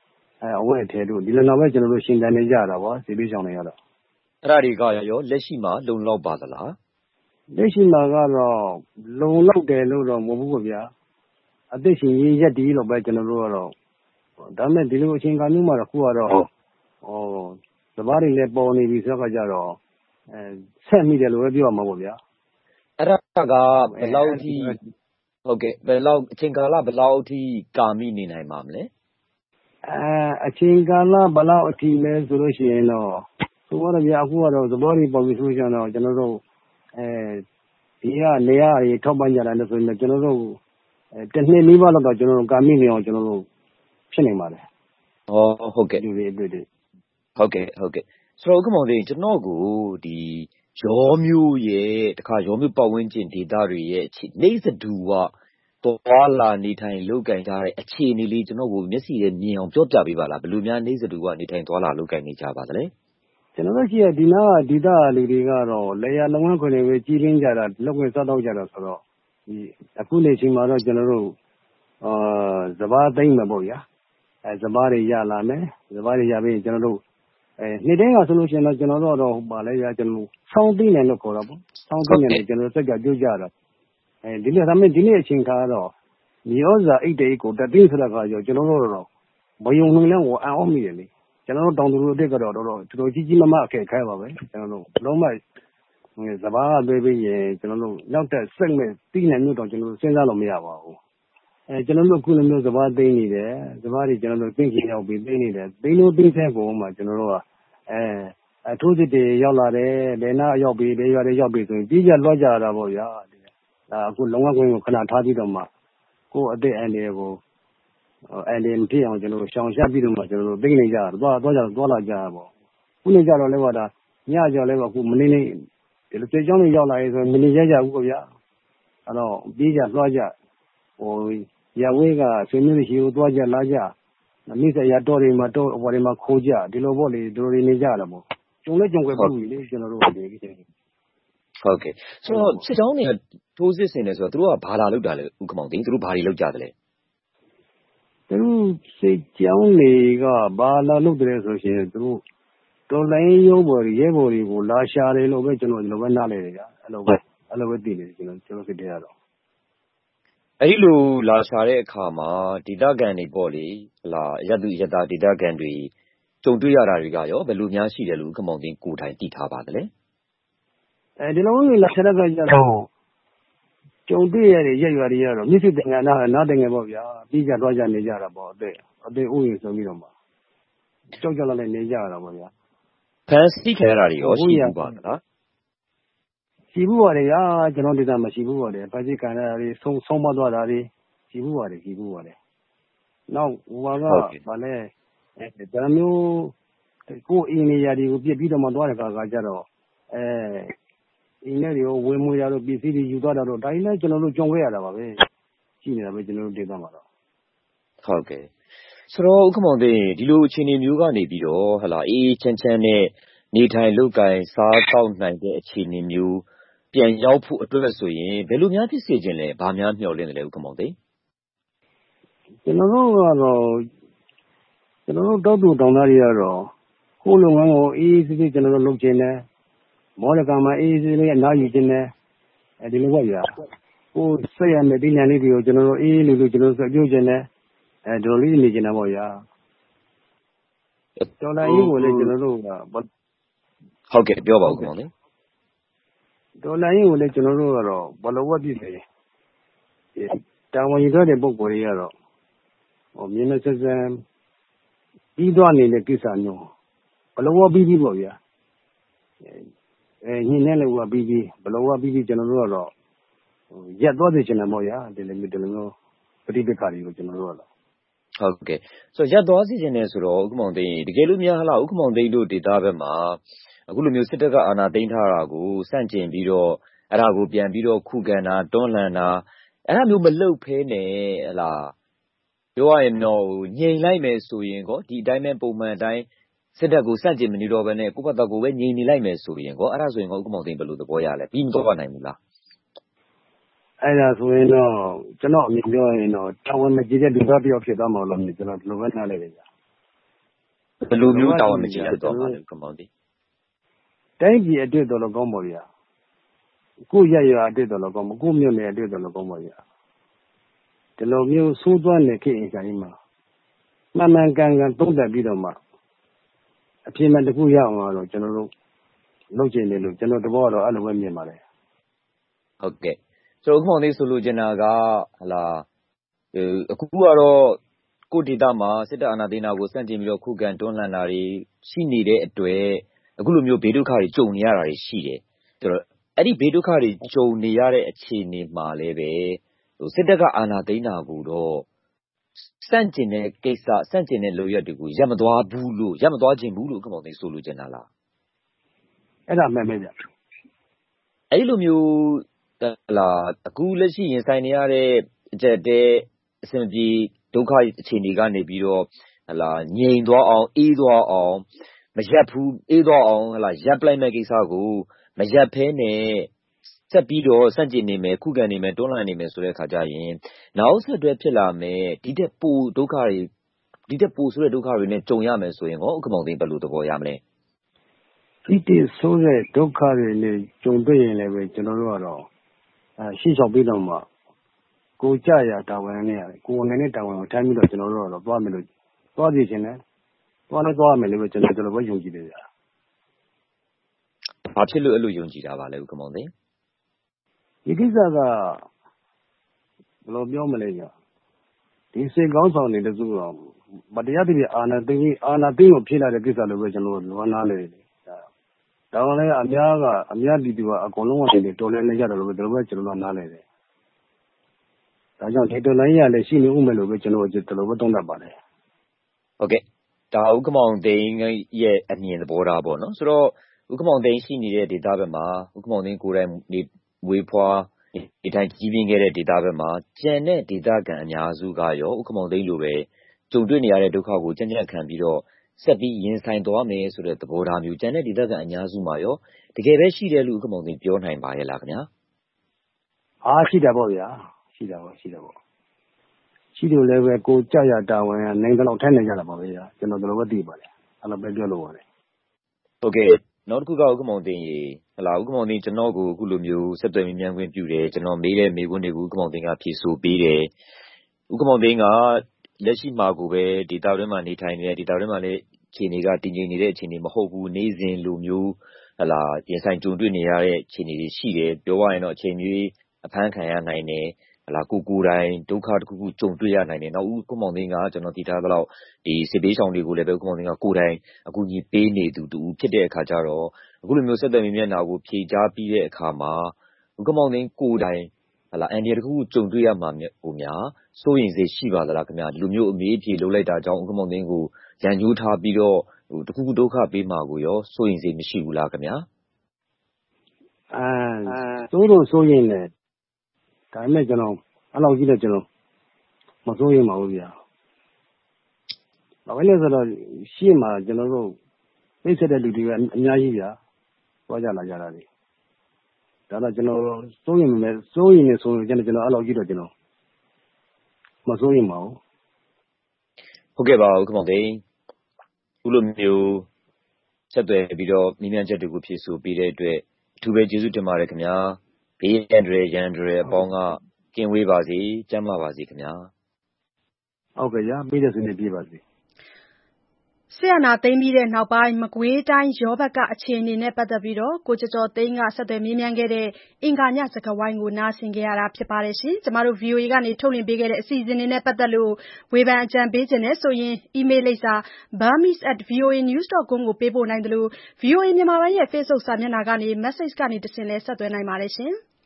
S1: အဝတ်အထည်တို့ဒီလိုတော့ပဲကျွန်တော်တို့ရှင်သန်နေကြတာပေါ့စစ်ပေးဆောင်တွေကတော့
S12: အဲ့ဒါတွေကရောလက်ရှိမှာလုံလောက်ပါသလား
S1: လက်ရှိမှာကတော့လုံလောက်တယ်လို့တော့မဟုတ်ဘူးဗျာအသက်ရှင်ရည်ရက်ဒီတော့ပဲကျွန်တော်တို့ကတော့ဒါမဲ့ဒီလိုအချိန်ကာလမျိုးမှာတော့ခုကတော့စဘာတွေလည်းပေါ်နေပြီဆိုတော့ကြတော့ဆက်မိတယ်လို့ပဲပြောရမှာပေါ့ဗျာ
S12: အဲ့ဒါကဘယ်လောက်ထိဟုတ်ကဲ့ဘယ်လောက်အချိန်ကာလဘယ်လောက်ထိကာမိနေနိုင်ပါမလဲ
S1: အချိန်ကာလဘယ်လောက်အထိလဲဆိုလို့ရှိရင်တော့ဆိုတော့ဗျာအခုကတော့သဘောတွေပေါ်ပြီးဆိုကြတော့ကျွန်တော်တို့ဒီကနေရာတွေထောက်ပံ့ကြတာလို့ဆိုရင်ကျွန်တော်တို့တစ်နှစ်နီးပါးလောက်တော့ကျွန်တော်တို့ကာမိနေအောင်ကျွန်တော်တို့ဖြစ်နေပါတယ်
S12: ဟုတ်ကဲ့
S1: ဒီလိုတွေတွေ့
S12: ဟုတ်ကဲ့ဆိုတော့ဥက္ကမောင်လေးကျွန်တော်ကိုဒီရောမျိုးရဲ့တခါရောမျိုးပတ်ဝန်းကျင်ဒေသတွေရဲ့နေစတူဝသွားလာနေထိုင်လုပ်ကင်ကြတဲ့အခြေအနေလေးကျွန်တော်ကိုမျက်စိနဲ့မြင်အောင်ပြောပြပေးပါလားဘယ်လိုများနေစတူကနေထိုင်သွားလာလုပ်ကင်နေကြပါသလဲ
S1: ကျွန်တော်တို့ရှိရဒီနားဒေသလူတွေကတော့လေယာလုပ်ငန်းခွင်တွေပဲကြီးရင်းကြတာလုပ်ငန်းစားတော့ကြတာဆိုတော့ဒီအခုနေချိန်မှာတော့ကျွန်တော်တို့စဘာသိမ့်မှာပေါ့ဗျာစဘာတွေရလာမယ်စဘာတွေရပြီးကျွန်တော်တို့နေ့တိုင်းကဆိုလို့ရှိရင်တော့ကျွန်တော်တို့တော့ပါလဲရကျွန်တော်ဆောင်းသိနေလို့ခေါ်တော့ပေါ့ဆောင်းသိနေတယ်ကျွန်တော်စက်ကကြိုးကြတာဒီနေ့ဒါမဲ့ဒီနေ့အချိန်ခါတော့မျိုးစာအိတ်တေးကိုတသိန်းဆိုတာကကြောကျွန်တော်တို့တော့မယုံနိုင်လဲဟိုအံ့ဩမိတယ်လေကျွန်တော်တို့တောင်သူတို့အစ်ကတော့တော်တော်ကြီးကြီးမားမားအခက်ခဲပါပဲကျွန်တော်တို့လုံးဝစဘာကပေးပြီးရင်ကျွန်တော်တို့နောက်တက်စိတ်မဲ့တိနေမျိုးတော့ကျွန်တော်တို့စဉ်းစားလို့မရပါဘူးကျွန်တော်တို့ခုလိုမျိုးစဘာသိနေတယ်စဘာတွေကျွန်တော်တို့သိချင်ရောက်ပြီးသိနေတယ်သိလို့သိတဲ့ပုံမှာကျွန်တော်တို့ကအထိုးစစ်တွေရောက်လာတယ်ဒေနာရောက်ပြီးဒေရွာတွေရောက်ပြီးဆိုရင်ကြီးကြလွှတ်ကြတာပေါ့ဗျာအခုလုံငန်းခွင်ကိုခဏထားပြီးတော့မှကိုယ့်အသက်အန္တရာယ်ကိုအန္တရာယ်မဖြစ်အောင်ကျွန်တော်တို့ရှောင်ရှားပြီးတော့မှကျွန်တော်တို့သိနေကြတာသွားလာကြတာပေါ့ခုနေကြတော့လည်းတော့ညကြလည်းအခုမနေနေဒီလိုကြေချောင်းတွေရောက်လာရေးဆိုရင်မနေကြဘူးပေါ့ဗျာအဲ့တော့ပြေးကြလွှတ်ကြရဝေးကဆွေမျိုးတွေရှိကိုသွားကြလာကြမိစရာတော်တွေမှာတော့အပေါ်တွေမှာခိုးကြဒီလိုပေါ့လေဒီလိုတွေနေကြတာပေါ့ကြုံလဲကြုံွယ်ပြီလေကျွန်တော်တို့ဒီကိစ္စ
S12: ဟုတ်ကဲ့ဆိုတော့စစ်ကြောင်းတွေထိုးစစ်ဆင်နေဆိုတော့သူတို့ကဘာလာလုပ်တာလဲဥက္ကမောင်သိသူတို့ဘာတွေလုပ်ကြတယ်လဲ
S1: သူတို့စစ်ကြောင်းတွေကဘာလာလုပ်တယ်ဆိုရှင်သူတို့တော်လိုင်းရုံးပေါ်ရဲဘော်တွေကိုလာရှာတယ်လို့ပဲကျွန်တော်ဒီလိုပဲနားလဲတယ်ကြာအဲ့လိုပဲသိနေတယ်ကျွန်တော်စစ်တဲ့ရတော့
S12: အဲ့ဒီလိုလာရှာတဲ့အခါမှာဒေသခံတွေပေါ့လေဟလာရပ်သူရပ်သားဒေသခံတွေကြုံတွေ့ရတာတွေကရောဘယ်လိုများရှိတယ်လို့ဥက္ကမောင်သိကိုယ်တိုင်သိထားပါသလဲ
S1: ဒီလိုမျိုးလာရှာတဲ့အခါကျတော့ကြုံတွေ့ရတဲ့ရက်ရွာတွေကတော့မြစ်စစ်တင်ငါနားတင်ငယ်ပေါ့ဗျာပြီးကြတော့ကြနေကြတာပေါ့အသေးဥယျာဉ်ဆိုပြီးတော့မှကြောက်ကြလာနေကြရတာပေါ့ဗျာ
S12: ဖန်စီခဲတာတွေရောရှိဘူးပါလား
S1: ရှိဘူးပါတယ်ဗျာကျွန်တော်ဒေသမှာရှိဘူးပါတယ်ဖန်စီခံရတာတွေဆုံးမသွားတာတွေရှိဘူးပါတယ်နောက်ဟိုကဗာလဲဒါမျိုးကိုယ်အင်းနေရာတွေကိုပြစ်ပြီးတော့မှသွားတဲ့အခါကြတော့အင်းတွေရောဝေမွေရတော့ပစ္စည်းတွေယူသွားတာတော့ဒါကြီးလည်းကျွန်တော်တို့ကြုံခဲ့ရတာပါပဲရှိနေတာပဲကျွန်တော်တို့ဒေသမှာတော့
S12: ဟုတ်ကဲ့ဆိုတော့ဥက္ကမောင်သိဒီလိုအခြေအနေမျိုးကနေပြီးတော့ဟလာအေးချမ်းနဲ့နေထိုင်လုပ်ကိုင်စားတောက်နိုင်တဲ့အခြေအနေမျိုးပြန်ရောက်ဖို့အတွက်ဆိုရင်ဘယ်လိုများဖြစ်စေခြင်းလဲဘာများမျှော်လင့်တယ်လဲဥက္ကမောင်သိ
S1: ကျွန်တော်တို့ကတော့တောသူတောင်သားတွေကတော့ကိုယ်လုပ်ငန်းကိုအေးစစ်စစ်ကျွန်တော်တို့လုပ်ခြင်းနဲ့မော်ဒကမှာအေးစစ်လေးအနားယူခြင်းနဲ့ဒီလိုပေါ့ဗျာကိုယ်ဆက်ရမယ့်ဒီညနေတွေကိုကျွန်တော်တို့အေးလို့ကျွန်တော်တို့ပြောခြင်းနဲ့ဒီလိုလေးနေခြင်းနဲ့ပေါ့ဗျာတော်လိုင်းကြီးကိုလည်းကျွန်တော်တို့က
S12: ဟုတ်ကဲ့ပြောပါဦးခင်ဗျာ
S1: တော်လိုင်းကြီးကိုလည်းကျွန်တော်တို့ကတော့ဘလို့ဝတ်ပြည့်တယ်တာဝန်ယူတဲ့ပုံပေါ်တွေကတော့မြင်းနဲ့ဆက်ဆံပြီးသွားနေတဲ့ကိစ္စမျိုးဘလို့ဝတ်ပြီးပေါ့ဗျာညင်းနဲ့လည်းဝတ်ပြီးဘလို့ဝတ်ပြီးကျွန်တော်တို့ကတော့ရက်သွားတယ်ကျွန်တော်ပေါ့ဗျာဒီလိုမျိုးပဋိပက္ခတွေကိုကျွန်တော်တို့ကတော့
S12: ဟုတ်ကဲ့ဆိုတော့ရပ်သွားစီခြင်းနဲ့ဆိုတော့ဥက္ကမောင်သိန်းတကယ်လို့များဟလားဥက္ကမောင်သိန်းတို့ဒေသဘက်မှာအခုလိုမျိုးစစ်တပ်ကအာဏာသိမ်းထားတာကိုစန့်ကျင်ပြီးတော့အဲ့ဒါကိုပြန်ပြီးတော့ခုခံတာတွန်းလှန်တာအဲ့ဒါမျိုးမလုပ်ဖဲနဲ့ဟလားပြောရရင်တော့ငြိမ်လိုက်မယ်ဆိုရင်ကောဒီအတိုင်းပဲပုံမှန်အတိုင်းစစ်တပ်ကိုစန့်ကျင်မနေတော့ဘဲနဲ့ကိုယ့်ဘက်သားကိုပဲငြိမ်နေလိုက်မယ်ဆိုရင်ကောအဲ့ဒါဆိုရင်ကောဥက္ကမောင်သိန်းဘယ်လိုသဘောရလဲပြီးမတော့နိုင်ဘူးလား
S1: အဲ့ဒါဆိုရင်တော့ကျွန်တော်အမြင်ပြောရင်တော့တာဝန်မကြီးတဲ့လူသားတစ်ယောက်ဖြစ်သွားမှာလို့ကျွန်တော်ဒီလိုပဲနားလည်တယ်ဗျာ
S12: ဘယ်လိုမျိုးတာဝန်မကျေရသွားမှာလဲခင်ဗျာ
S1: တိုင်းပြည်အတွက်တော်တော်ကောင်းပါဗျာကိုရရအတွက်တော်တော်ကောင်းကိုမြို့နယ်အတွက်တော်တော်ကောင်းပါဗျာဒီလိုမျိုးဆိုးသွမ်းနေခေတ်အင်္ဂါကြီးမှာမှန်မှန်ကန်ကန်သုံးသပ်ပြီးတော့မှအပြင်းမှန်တစ်ခုရအောင်တော့ကျွန်တော်တို့လုပ်ချင်တယ်လို့ကျွန်တော်တဘောတော့အဲ့လိုပဲမြင်ပါတယ်
S12: ဟုတ်ကဲ့ဆိုတော့ဥက္ကမောင်လေးဆိုလိုချင်တာကဟလာအခုကတော့ကိုဒေတာမှာစစ်တပ်အာဏာသိမ်းတာကိုစန့်ကျင်ပြီးတော့ခုခံတွန်းလှန်တာတွေရှိနေတဲ့အတွက်အခုလိုမျိုးဘေးဒုက္ခတွေကြုံနေရတာတွေရှိတယ်ဆိုတော့အဲ့ဒီဘေးဒုက္ခတွေကြုံနေရတဲ့အခြေအနေမှာလည်းပဲစစ်တပ်ကအာဏာသိမ်းတာကိုတော့စန့်ကျင်တဲ့ကိစ္စစန့်ကျင်တဲ့လုပ်ရက်တွေကိုရပ်မသွားခြင်းဘူးလို့ဥက္ကမောင်လေးဆိုလိုချင်တာလား
S1: အဲ့ဒါမှန်ပဲဗျ
S12: အဲ့ဒီလိုမျိုးလာအခုလက်ရှိရင်ဆိုင်နေရတဲ့အကျက်တဲ့အဆင်ပြေဒုက္ခအခြေအနေကနေပြီးတော့လာငြိမ်သွားအောင်အေးသွားအောင်မရက်ဘူးအေးသွားအောင်လာရပ်ပလိုက်မဲ့ကိစ္စကိုမရက်ဖဲနဲ့ဆက်ပြီးတော့စန့်ကျင်နေမယ်ခုခံနေမယ်တွန်းလှန်နေမယ်ဆိုတဲ့အခါကျရင်နောက်ဆက်တွဲဖြစ်လာမယ်ဒီတဲ့ပိုဒုက္ခတွေဒီတဲ့ပိုဆိုတဲ့ဒုက္ခတွေနဲ့ကြုံရမယ်ဆိုရင်ဥက္ကမောင်သိန်းဘယ်လိုသဘောရမလဲ
S1: ဒီတဲ့ဆိုတဲ့ဒုက္ခတွေနဲ့ကြုံတွေ့ရင်လည်းပဲကျွန်တော်တို့ကတော့ရှေ့လျှောက်ပြီးတော့မှကိုကြရတာဝန်နဲ့ကိုအနေနဲ့တာဝန်ကိုထမ်းပြီးတော့ကျွန်တော်တို့ကတော့သွားမယ်လို့သွားစီခြင်းနဲ့သွားမယ်လို့ပဲကျွန်တော်ပဲယုံကြည်တယ်ဗျာ
S12: ဘာဖြစ်လို့အဲ့လိုယုံကြည်တာပါလဲဥက္ကမောင်သိန်း
S1: ဒီကိစ္စကဘယ်လိုပြောမလဲညဒီစေကောင်းဆောင်နေတဲ့သူကမတရားတဲ့အာဏာသိမ်းကိုဖြစ်လာတဲ့ကိစ္စလို့ပဲကျွန်တော်တို့လွမ်းနားလေတယ်ဒါကလည်းအများပြည်သူကအကုန်လုံးကနေတော်လဲနေကြတယ်လို့ပဲကျွန်တော်နားလေတယ်ဒါကြောင့်ဒီတော်လိုင်းရလည်းရှိနေဦးမယ်လို့ပဲကျွန်တော်တို့ပဲသုံးသပ်ပါတယ်
S12: ဟုတ်ကဲ့ဒါဥက္ကမောင်သိန်းရဲ့အမြင်သဘောထားပေါ့နော်ဆိုတော့ဥက္ကမောင်သိန်းရှိနေတဲ့ဒေသဘက်မှာဥက္ကမောင်သိန်းကိုယ်တိုင်နေဝေးဖွာဒီတိုင်းကြီးပြင်းခဲ့တဲ့ဒေသဘက်မှာကျန်တဲ့ဒေသခံအများစုကရောဥက္ကမောင်သိန်းလိုပဲကြုံတွေ့နေရတဲ့ဒုက္ခကိုကြံ့ကြံ့ခံပြီးတော့ဆက်ပြီးရင်ဆိုင်သွားမယ်ဆိုတဲ့သဘောထားမျိုးကျန်တဲ့ဒေသခံအများစုမှာရောတကယ်ပဲရှိတယ်လို့ဥက္ကမောင်သိန်းပြောနိုင်ပါရဲ့လားခင်ဗျာ
S1: ရှိတာပေါ့ဗျာရှိတာပေါ့ရှိလို့လည်းပဲကိုကြရတာဝန်နိုင်တော့ထိုင်နေကြတာပါပဲဗျာကျွန်တော်တို့ပဲသိပါတယ်အဲ့လိုပဲပြောလို့ပါတယ်
S12: ဟုတ်ကဲ့နောက်တစ်ခုကဥက္ကမောင်သိန်းရေဟလာဥက္ကမောင်သိန်းကျွန်တော်ကိုအခုလိုမျိုးဆက်သွယ်မြင်မြန်ခွင့်ပြုတယ်ကျွန်တော်မေးတဲ့မေးခွန်းတွေကိုဥက္ကမောင်သိန်းကဖြေဆိုပေးတယ်ဥက္ကမောင်သိန်းကလက်ရှိမှာကိုပဲဒေတာတွင်းမှာနေထိုင်နေတဲ့ဒေတာတွင်းမှာလည်းအခြေအနေကတည်ငြိမ်နေတဲ့အခြေအနေမဟုတ်ဘူးနေ့စဉ်လိုမျိုးဟလာပြင်ဆိုင်ကြုံတွေ့နေရတဲ့အခြေအနေတွေရှိတယ်ပြောရရင်တော့အချိန်ကြီးအဖမ်းခံရနိုင်တယ်ဟလာကိုတိုင်ဒုက္ခတစ်ခုခုကြုံတွေ့ရနိုင်တယ်နောက်ဥက္ကမောင်သိန်းကကျွန်တော်တည်ထားသလောက်ဒီစစ်ပေးဆောင်တွေကိုလည်းပဲဥက္ကမောင်သိန်းကကိုတိုင်အခုညီပေးနေသူတူဖြစ်တဲ့အခါကျတော့အခုလိုမျိုးဆက်သွယ်မြင်နာကိုဖြေကြားပြီးတဲ့အခါမှာဥက္ကမောင်သိန်းကိုတိုင်ဟလာအန်ဒီတစ်ခုခုကြုံတွေ့ရမှာကိုများစိုးရင်စေရှိပါသလားခင်ဗျာဒီလိုမျိုးအမေးအဖြေလုပ်လိုက်တာကြောင့်ဥက္ကမောင်သိန်းကိုရန်ကျိုးထားပြီးတော့တစ်ခုခုဒုက္ခပေးမှာကိုရောစိုးရင်စေမရှိဘူးလားခင်ဗျာ
S1: စိုးရင်လည်းဒါပေမဲ့ကျွန်တော်အဲ့လောက်ကြီးတော့ကျွန်တော်မစိုးရင်ပါဘူးဗျာဘာပဲလဲဆိုတော့ရှေ့မှာကျွန်တော်တို့သိဆက်တဲ့လူတွေကအများကြီးဗျာသွားကြလာကြတာတွေဒါတော့ကျွန်တော်စိုးရင်နေဆိုရင်ကျွန်တော်အဲ့လောက်ကြီးတော့ကျွန်တော်မစိုးရင်ပါဘူး
S12: ဟုတ်ကဲ့ပါဥက္ကမောင်သိန်းခုလိုမျိုးဆက်သွယ်ပြီးတော့မိမြန်ချက်တွေကိုဖြည့်ဆို့ပေးတဲ့အတွက်အထူးပဲကျေးဇူးတင်ပါတယ်ခင်ဗျာဘေးရန်တွေအပေါင်းကကင်းဝေးပါစေကျန်းမာပါစေခင်ဗျာ
S1: ဟုတ်ကဲ့ဗျာပေးတဲ့ဆွေးနွေးပြပါစေ
S2: စစ်အာဏာသိမ်းပြီးတဲ့နောက်ပိုင်းမကွေးတိုင်းရောဘက်ကအခြေအနေနဲ့ပတ်သက်ပြီးကိုကျော်ကျော်သိန်းကဆက်သွယ်မေးမြန်းခဲ့တဲ့အင်္ဂါညစကားဝိုင်းကိုနားဆင်ခဲ့ရတာဖြစ်ပါတယ်ရှင်။ကျမတို့ VOA ကနေထုတ်လွှင့်ပေးခဲ့တဲ့အစီအစဉ်တွေနဲ့ပတ်သက်လို့ဝေဖန်အကြံပေးခြင်းနဲ့ဆိုရင်အီးမေးလ်လိပ်စာ burmese@voanews.com ကိုပေးပို့နိုင်တယ်လို့ VOA မြန်မာပိုင်းရဲ့ Facebook စာမျက်နှာကနေ message ကနေတဆင့်လည်းဆက်သွယ်နိုင်ပါတယ်ရှင်။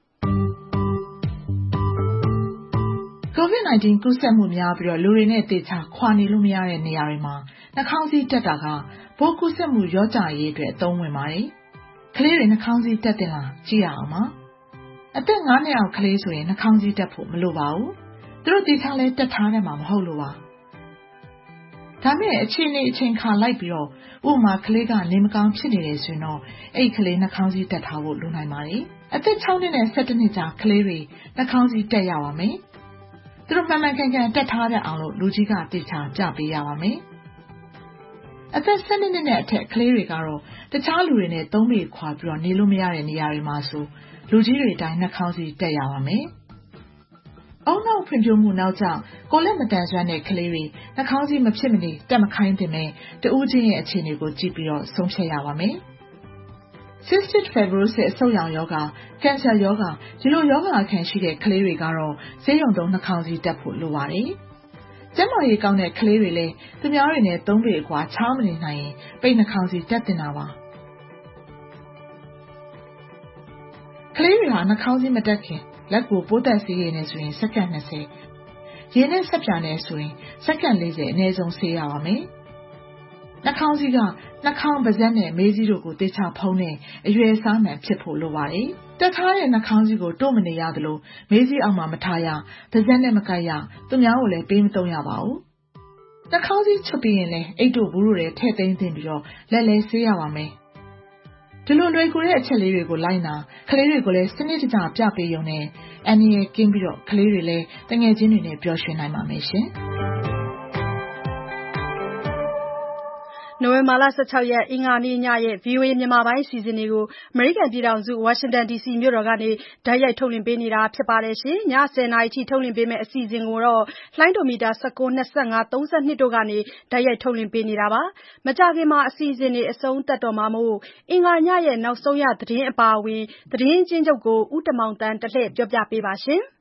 S4: COVID-19 ကူးစက်မှုများပြီးတော့လူတွေနဲ့တေချာခွာနေလို့မရတဲ့နေရာတွေမှာနှာခေါင်းစည်းတပ်တာကပိုးကူးစက်မှုရောကြရေးအတွက်အသုံးဝင်ပါတယ်။ကလေးတွေနှာခေါင်းစည်းတပ်တင်လားကြည့်ရအောင်ပါ။အသက် 9 နှစ်အောက်ကလေးဆိုရင်နှာခေါင်းစည်းတပ်ဖို့မလိုပါဘူး။သူတို့တေချာလဲတပ်ထားတယ်မှာမဟုတ်လို့ပါ။ဒါမဲ့အခြေအနေအချိန်ခါလိုက်ပြီးတော့ဥပမာကလေးကနေမကောင်းဖြစ်နေတယ်ဆိုရင်တော့အဲ့ကလေးနှာခေါင်းစည်းတပ်ထားဖို့လိုနိုင်ပါတယ်။အသက် 6 နှစ်နဲ့ 17 နှစ်ကြားကလေးတွေနှာခေါင်းစည်းတပ်ရပါမယ်။သူတို့မှန်မှန်ကန်ကန်တက်ထားတဲ့အောင်လို့လူကြီးကတေချာပြပေးရပါမယ်။အသက်12နှစ်နဲ့အထက်ကလေးတွေကတော့တခြားလူတွေနဲ့3ပေခွာပြီးတော့နေလို့မရတဲ့နေရာတွေမှာဆိုလူကြီးတွေတိုင်းနှာခေါင်းစည်းတပ်ရပါမယ်။အောက်နောက်ဖွံ့ဖြိုးမှုနောက်ကျကိုလက်မတန်ဆွမ်းတဲ့ကလေးတွေနှာခေါင်းစည်းမဖြစ်မနေတက်မခိုင်းတင်မဲ့တဦးချင်းရဲ့အခြေအနေကိုကြည့်ပြီးတော့ဆုံးဖြတ်ရပါမယ်။ Cystic fibrosis အဆုတ်ရောင်ရောဂါ၊ကင်ဆာရောဂါဒီလိုရောဂါအခံရှိတဲ့ကလေးတွေကတော့ဆေးရုံသုံးနှာခေါင်းစည်းတပ်ဖို့လိုပါတယ်။ကျန်းမာရေးကောင်းတဲ့ကလေးတွေလည်းသူများတွေနဲ့3ပေအကွာခြားမနေနိုင်ရင်ပိတ်နှာခေါင်းစည်းတပ်တင်တာပါ။ကလေးတွေဟာနှာခေါင်းစည်းမတပ်ခင်လက်ကိုပိုးသက်ဆေးရည်နဲ့ဆိုရင်စက္ကန့်20ရေနဲ့ဆက်ပြာနဲ့ဆိုရင်စက္ကန့်40အနည်းဆုံးဆေးရပါမယ်။နှာခေါင်းစည်းကနှာခေါင်းပါးစပ်နဲ့မေးစည်းတို့ကိုတေချာဖုံးတဲ့အရွယ်အစားမှန်ဖြစ်ဖို့လိုပါတယ်။တက်ထားတဲ့နှာခေါင်းစည်းကိုတို့မနေရသလိုမေးစည်းအောက်မှာမထားရပါးစပ်နဲ့မကိုက်ရသူများကိုလည်းပေးမသုံးရပါဘူး။နှာခေါင်းစည်းချုပ်ပြီးရင်လည်းအိတ်တို့ဘူးတို့ထဲထည့်သိမ်းပြီးတော့လက်လဲဆေးရပါမယ်။ဒီလိုလွယ်ကူတဲ့အချက်လေးတွေကိုလိုက်နာကလေးတွေကိုလည်းစနစ်တကျပြပေးရုံနဲ့အန္တရာယ်ကင်းပြီးတော့ကလေးတွေလည်းတငယ်ချင်းတွေနဲ့ပျော်ရွှင်နိုင်ပါမယ်ရှင်။
S2: နိုဝင်ဘာလ16ရက်အင်္ဂါနေ့ညရဲ့ VOA မြန်မာပိုင်းအစီအစဉ်တွေကိုအမေရိကန်ပြည်ထောင်စုဝါရှင်တန် DC မြို့တော်ကနေတိုက်ရိုက်ထုတ်လွှင့်ပေးနေတာဖြစ်ပါတယ်ရှင်။ည10:00နာရီထိထုတ်လွှင့်ပေးမယ့်အစီအစဉ်ကိုတော့လှိုင်းဒိုမီတာ19, 25, 32တို့ကနေတိုက်ရိုက်ထုတ်လွှင့်ပေးနေတာပါ။မကြာခင်မှာအစီအစဉ်တွေအဆုံးသတ်တော့မှာမို့အင်္ဂါညရဲ့နောက်ဆုံးရသတင်းအပါအဝင်သတင်းချင်းချုပ်ကိုဦးတမောင်တန်းတလှည့်ပြောပြပေးပါရှင်။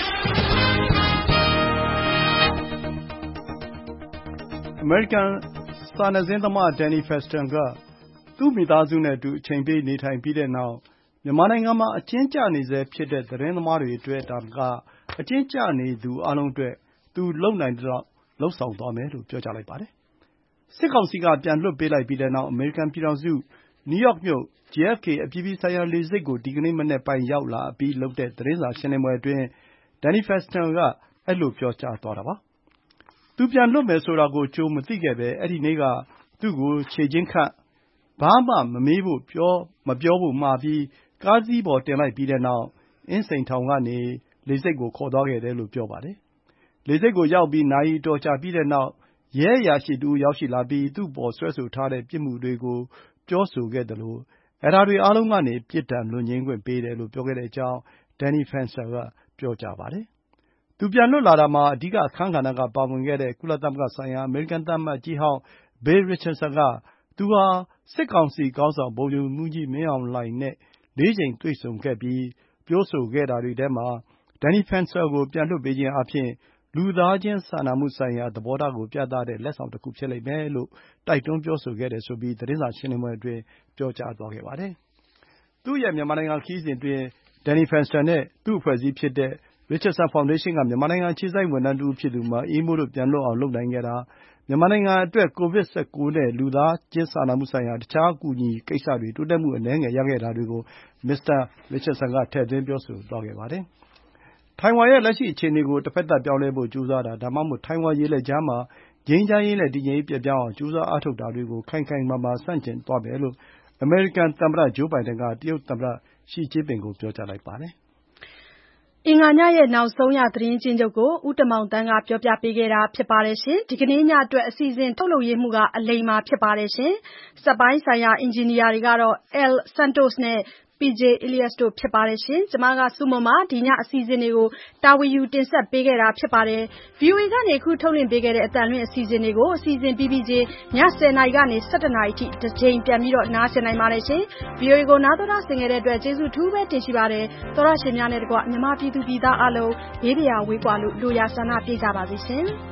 S3: Americanစာနယ်ဇင်းသမား Danny Fenster ကသူ့မိသားစုနဲ့အတူအချိန်ပေးနေထိုင်ပြီးတဲ့နောက်မြန်မာနိုင်ငံမှာအကျဉ်းကျနေဆဲဖြစ်တဲ့သတင်းသမားတွေအတွက်သာမကအကျဉ်းကျနေသူအားလုံးအတွက်သူလုပ်နိုင်သလောက်လုပ်ဆောင်သွားမယ်လို့ပြောကြားလိုက်ပါတယ်။စစ်ကောင်စီကပြန်လွှတ်ပေးလိုက်ပြီးတဲ့နောက်အမေရိကန်ပြည်ထောင်စုနယူးယောက်မြို့ JFK အပြည်ပြည်ဆိုင်ရာလေဆိပ်ကိုဒီကနေ့မနက်ပိုင်းရောက်လာအပြီးလုပ်တဲ့သတင်းစာရှင်းလင်းပွဲအတွင်း Danny Fenster ကအဲ့လိုပြောကြားသွားတာပါ။သူပြန်လွတ်မယ်ဆိုတာကိုကြိုမသိခဲ့ပဲအဲ့ဒီနေ့ကသူ့ကိုခြေချင်းခတ်ဘာမှမမေးဖို့မပြောဖို့မှာပြီးကားစီးပေါ်တင်လိုက်ပြီးတဲ့နောက်အင်းစိန်ထောင်ကနေလေဆိပ်ကိုခေါ်သွားခဲ့တယ်လို့ပြောပါတယ်။လေဆိပ်ကိုရောက်ပြီးနာရီအတော်ကြာပြီးတဲ့နောက်ရဲအရာရှိတဦးရောက်ရှိလာပြီးသူ့ပေါ်စွဲဆိုထားတဲ့ပြစ်မှုတွေကိုပြောဆိုခဲ့သလိုအဲ့ဒါတွေအားလုံးကနေပြစ်ဒဏ်လွတ်ငြိမ်းခွင့်ပေးတယ်လို့ပြောခဲ့တဲ့အကြောင်း Danny Fenster ကပြောကြားပါတယ်။သူပြန်လွတ်လာတာမှာအဓိကအခန်းကဏ္ဍကပါဝင်ခဲ့တဲ့ကုလသမဂ္ဂဆိုင်ရာအမေရိကန်သံအမတ်ကြီးဟောင်း Bill Richardson ကသူဟာစစ်ကောင်စီခေါင်းဆောင်ဗိုလ်ချုပ်မှူးကြီးမင်းအောင်လှိုင်နဲ့4 ကြိမ်တွေ့ဆုံခဲ့ပြီးပြောဆိုခဲ့တာတွေထဲမှာ Danny Fenster ကိုပြန်လွှတ်ပေးခြင်းအားဖြင့်လူသားချင်းစာနာမှုဆိုင်ရာသဘောထားကိုပြသတဲ့လက်ဆောင်တစ်ခုဖြစ်လိမ့်မယ်လို့တိုက်တွန်းပြောဆိုခဲ့တယ်ဆိုပြီးသတင်းစာရှင်းလင်းပွဲအတွင်းပြောကြားသွားခဲ့ပါတယ်။သူ့ရဲ့မြန်မာနိုင်ငံခရီးစဉ်အတွင်း Danny Fenster နဲ့သူ့အဖွဲ့အစည်းဖြစ်တဲ့ Richardson Foundation ကမြန်မာနိုင်ငံအခြေစိုက်ဝန်ထမ်းတဦးဖြစ်သူမအေးမိုးတို့ပြန်လွတ်အောင်လုပ်နိုင်ခဲ့တာမြန်မာနိုင်ငံအတွက် COVID-19 နဲ့လူသားချင်းစာနာမှုဆိုင်ရာတခြားအကူအညီကိစ္စတွေတိုးတက်မှုအနည်းငယ်ရခဲ့တာတွေကိုမစ္စတာ Richardson ကထည့်သွင်းပြောဆိုသွားခဲ့ပါတယ်။ထိုင်ဝမ်ရဲ့လက်ရှိအခြေအနေကိုတဖက်သတ်ပြောင်းလဲဖို့ကြိုးစားတာဒါမှမဟုတ်ထိုင်ဝမ်ရေလက်ကြားမှာငြိမ်းချမ်းရေးနဲ့တည်ငြိမ်ရေးပျက်ပြားအောင်ကြိုးစားအားထုတ်တာတွေကိုခိုင်ခိုင်မာမာဆန့်ကျင်သွားမယ်လို့အမေရိကန်သမ္မတဂျိုးဘိုင်ဒန်ကတရုတ်သမ္မတရှီကျင်းပင်ကိုပြောကြားလိုက်ပါတယ်။
S2: အင်္ဂါညရဲ့နောက်ဆုံးရသတင်းချင်းချုပ်ကိုဦးတမောင်တန်းကပြောပြပေးခဲ့တာဖြစ်ပါတယ်ရှင်။ဒီကနေ့ညအတွက်အစီအစဉ်ထုတ်လုပ်ရေးမှုကအလိမ္မာဖြစ်ပါတယ်ရှင်။စက်ပိုင်းဆိုင်ရာအင်ဂျင်နီယာတွေကတော့ L Santos နဲ့ PJ Elias တို့ဖြစ်ပါတယ်ရှင်။ကျွန်မကစုမမဒီညအစီအစဉ်တွေကိုတာဝန်ယူတင်ဆက်ပေးခဲ့တာဖြစ်ပါတယ်။ VOA ကနေအခုထုတ်လွှင့်ပေးခဲ့တဲ့အတန်လွင့်အစီအစဉ်တွေကိုအစီအစဉ်ပြီးပြီးချင်းည10:00နာရီကနေ17:00နာရီထိတစ်ချိန်ပြန်ပြီးတော့နားဆင်နိုင်ပါတယ်ရှင်။ VOA ကိုနားတော်တာဆင်ခဲ့တဲ့အတွက်ကျေးဇူးထူးပဲတင်ရှိပါတယ်။သောရရှင်များနဲ့တကွမြန်မာပြည်သူပြည်သားအားလုံးဘေးပရာဝေးကွာလို့လူရာဆန္ဒပြကြပါစေရှင်။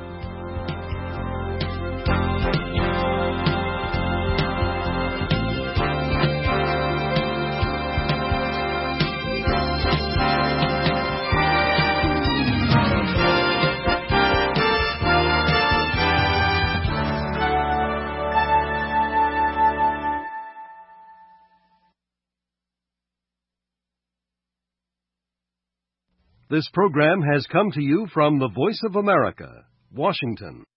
S6: This program has come to you from the Voice of America, Washington.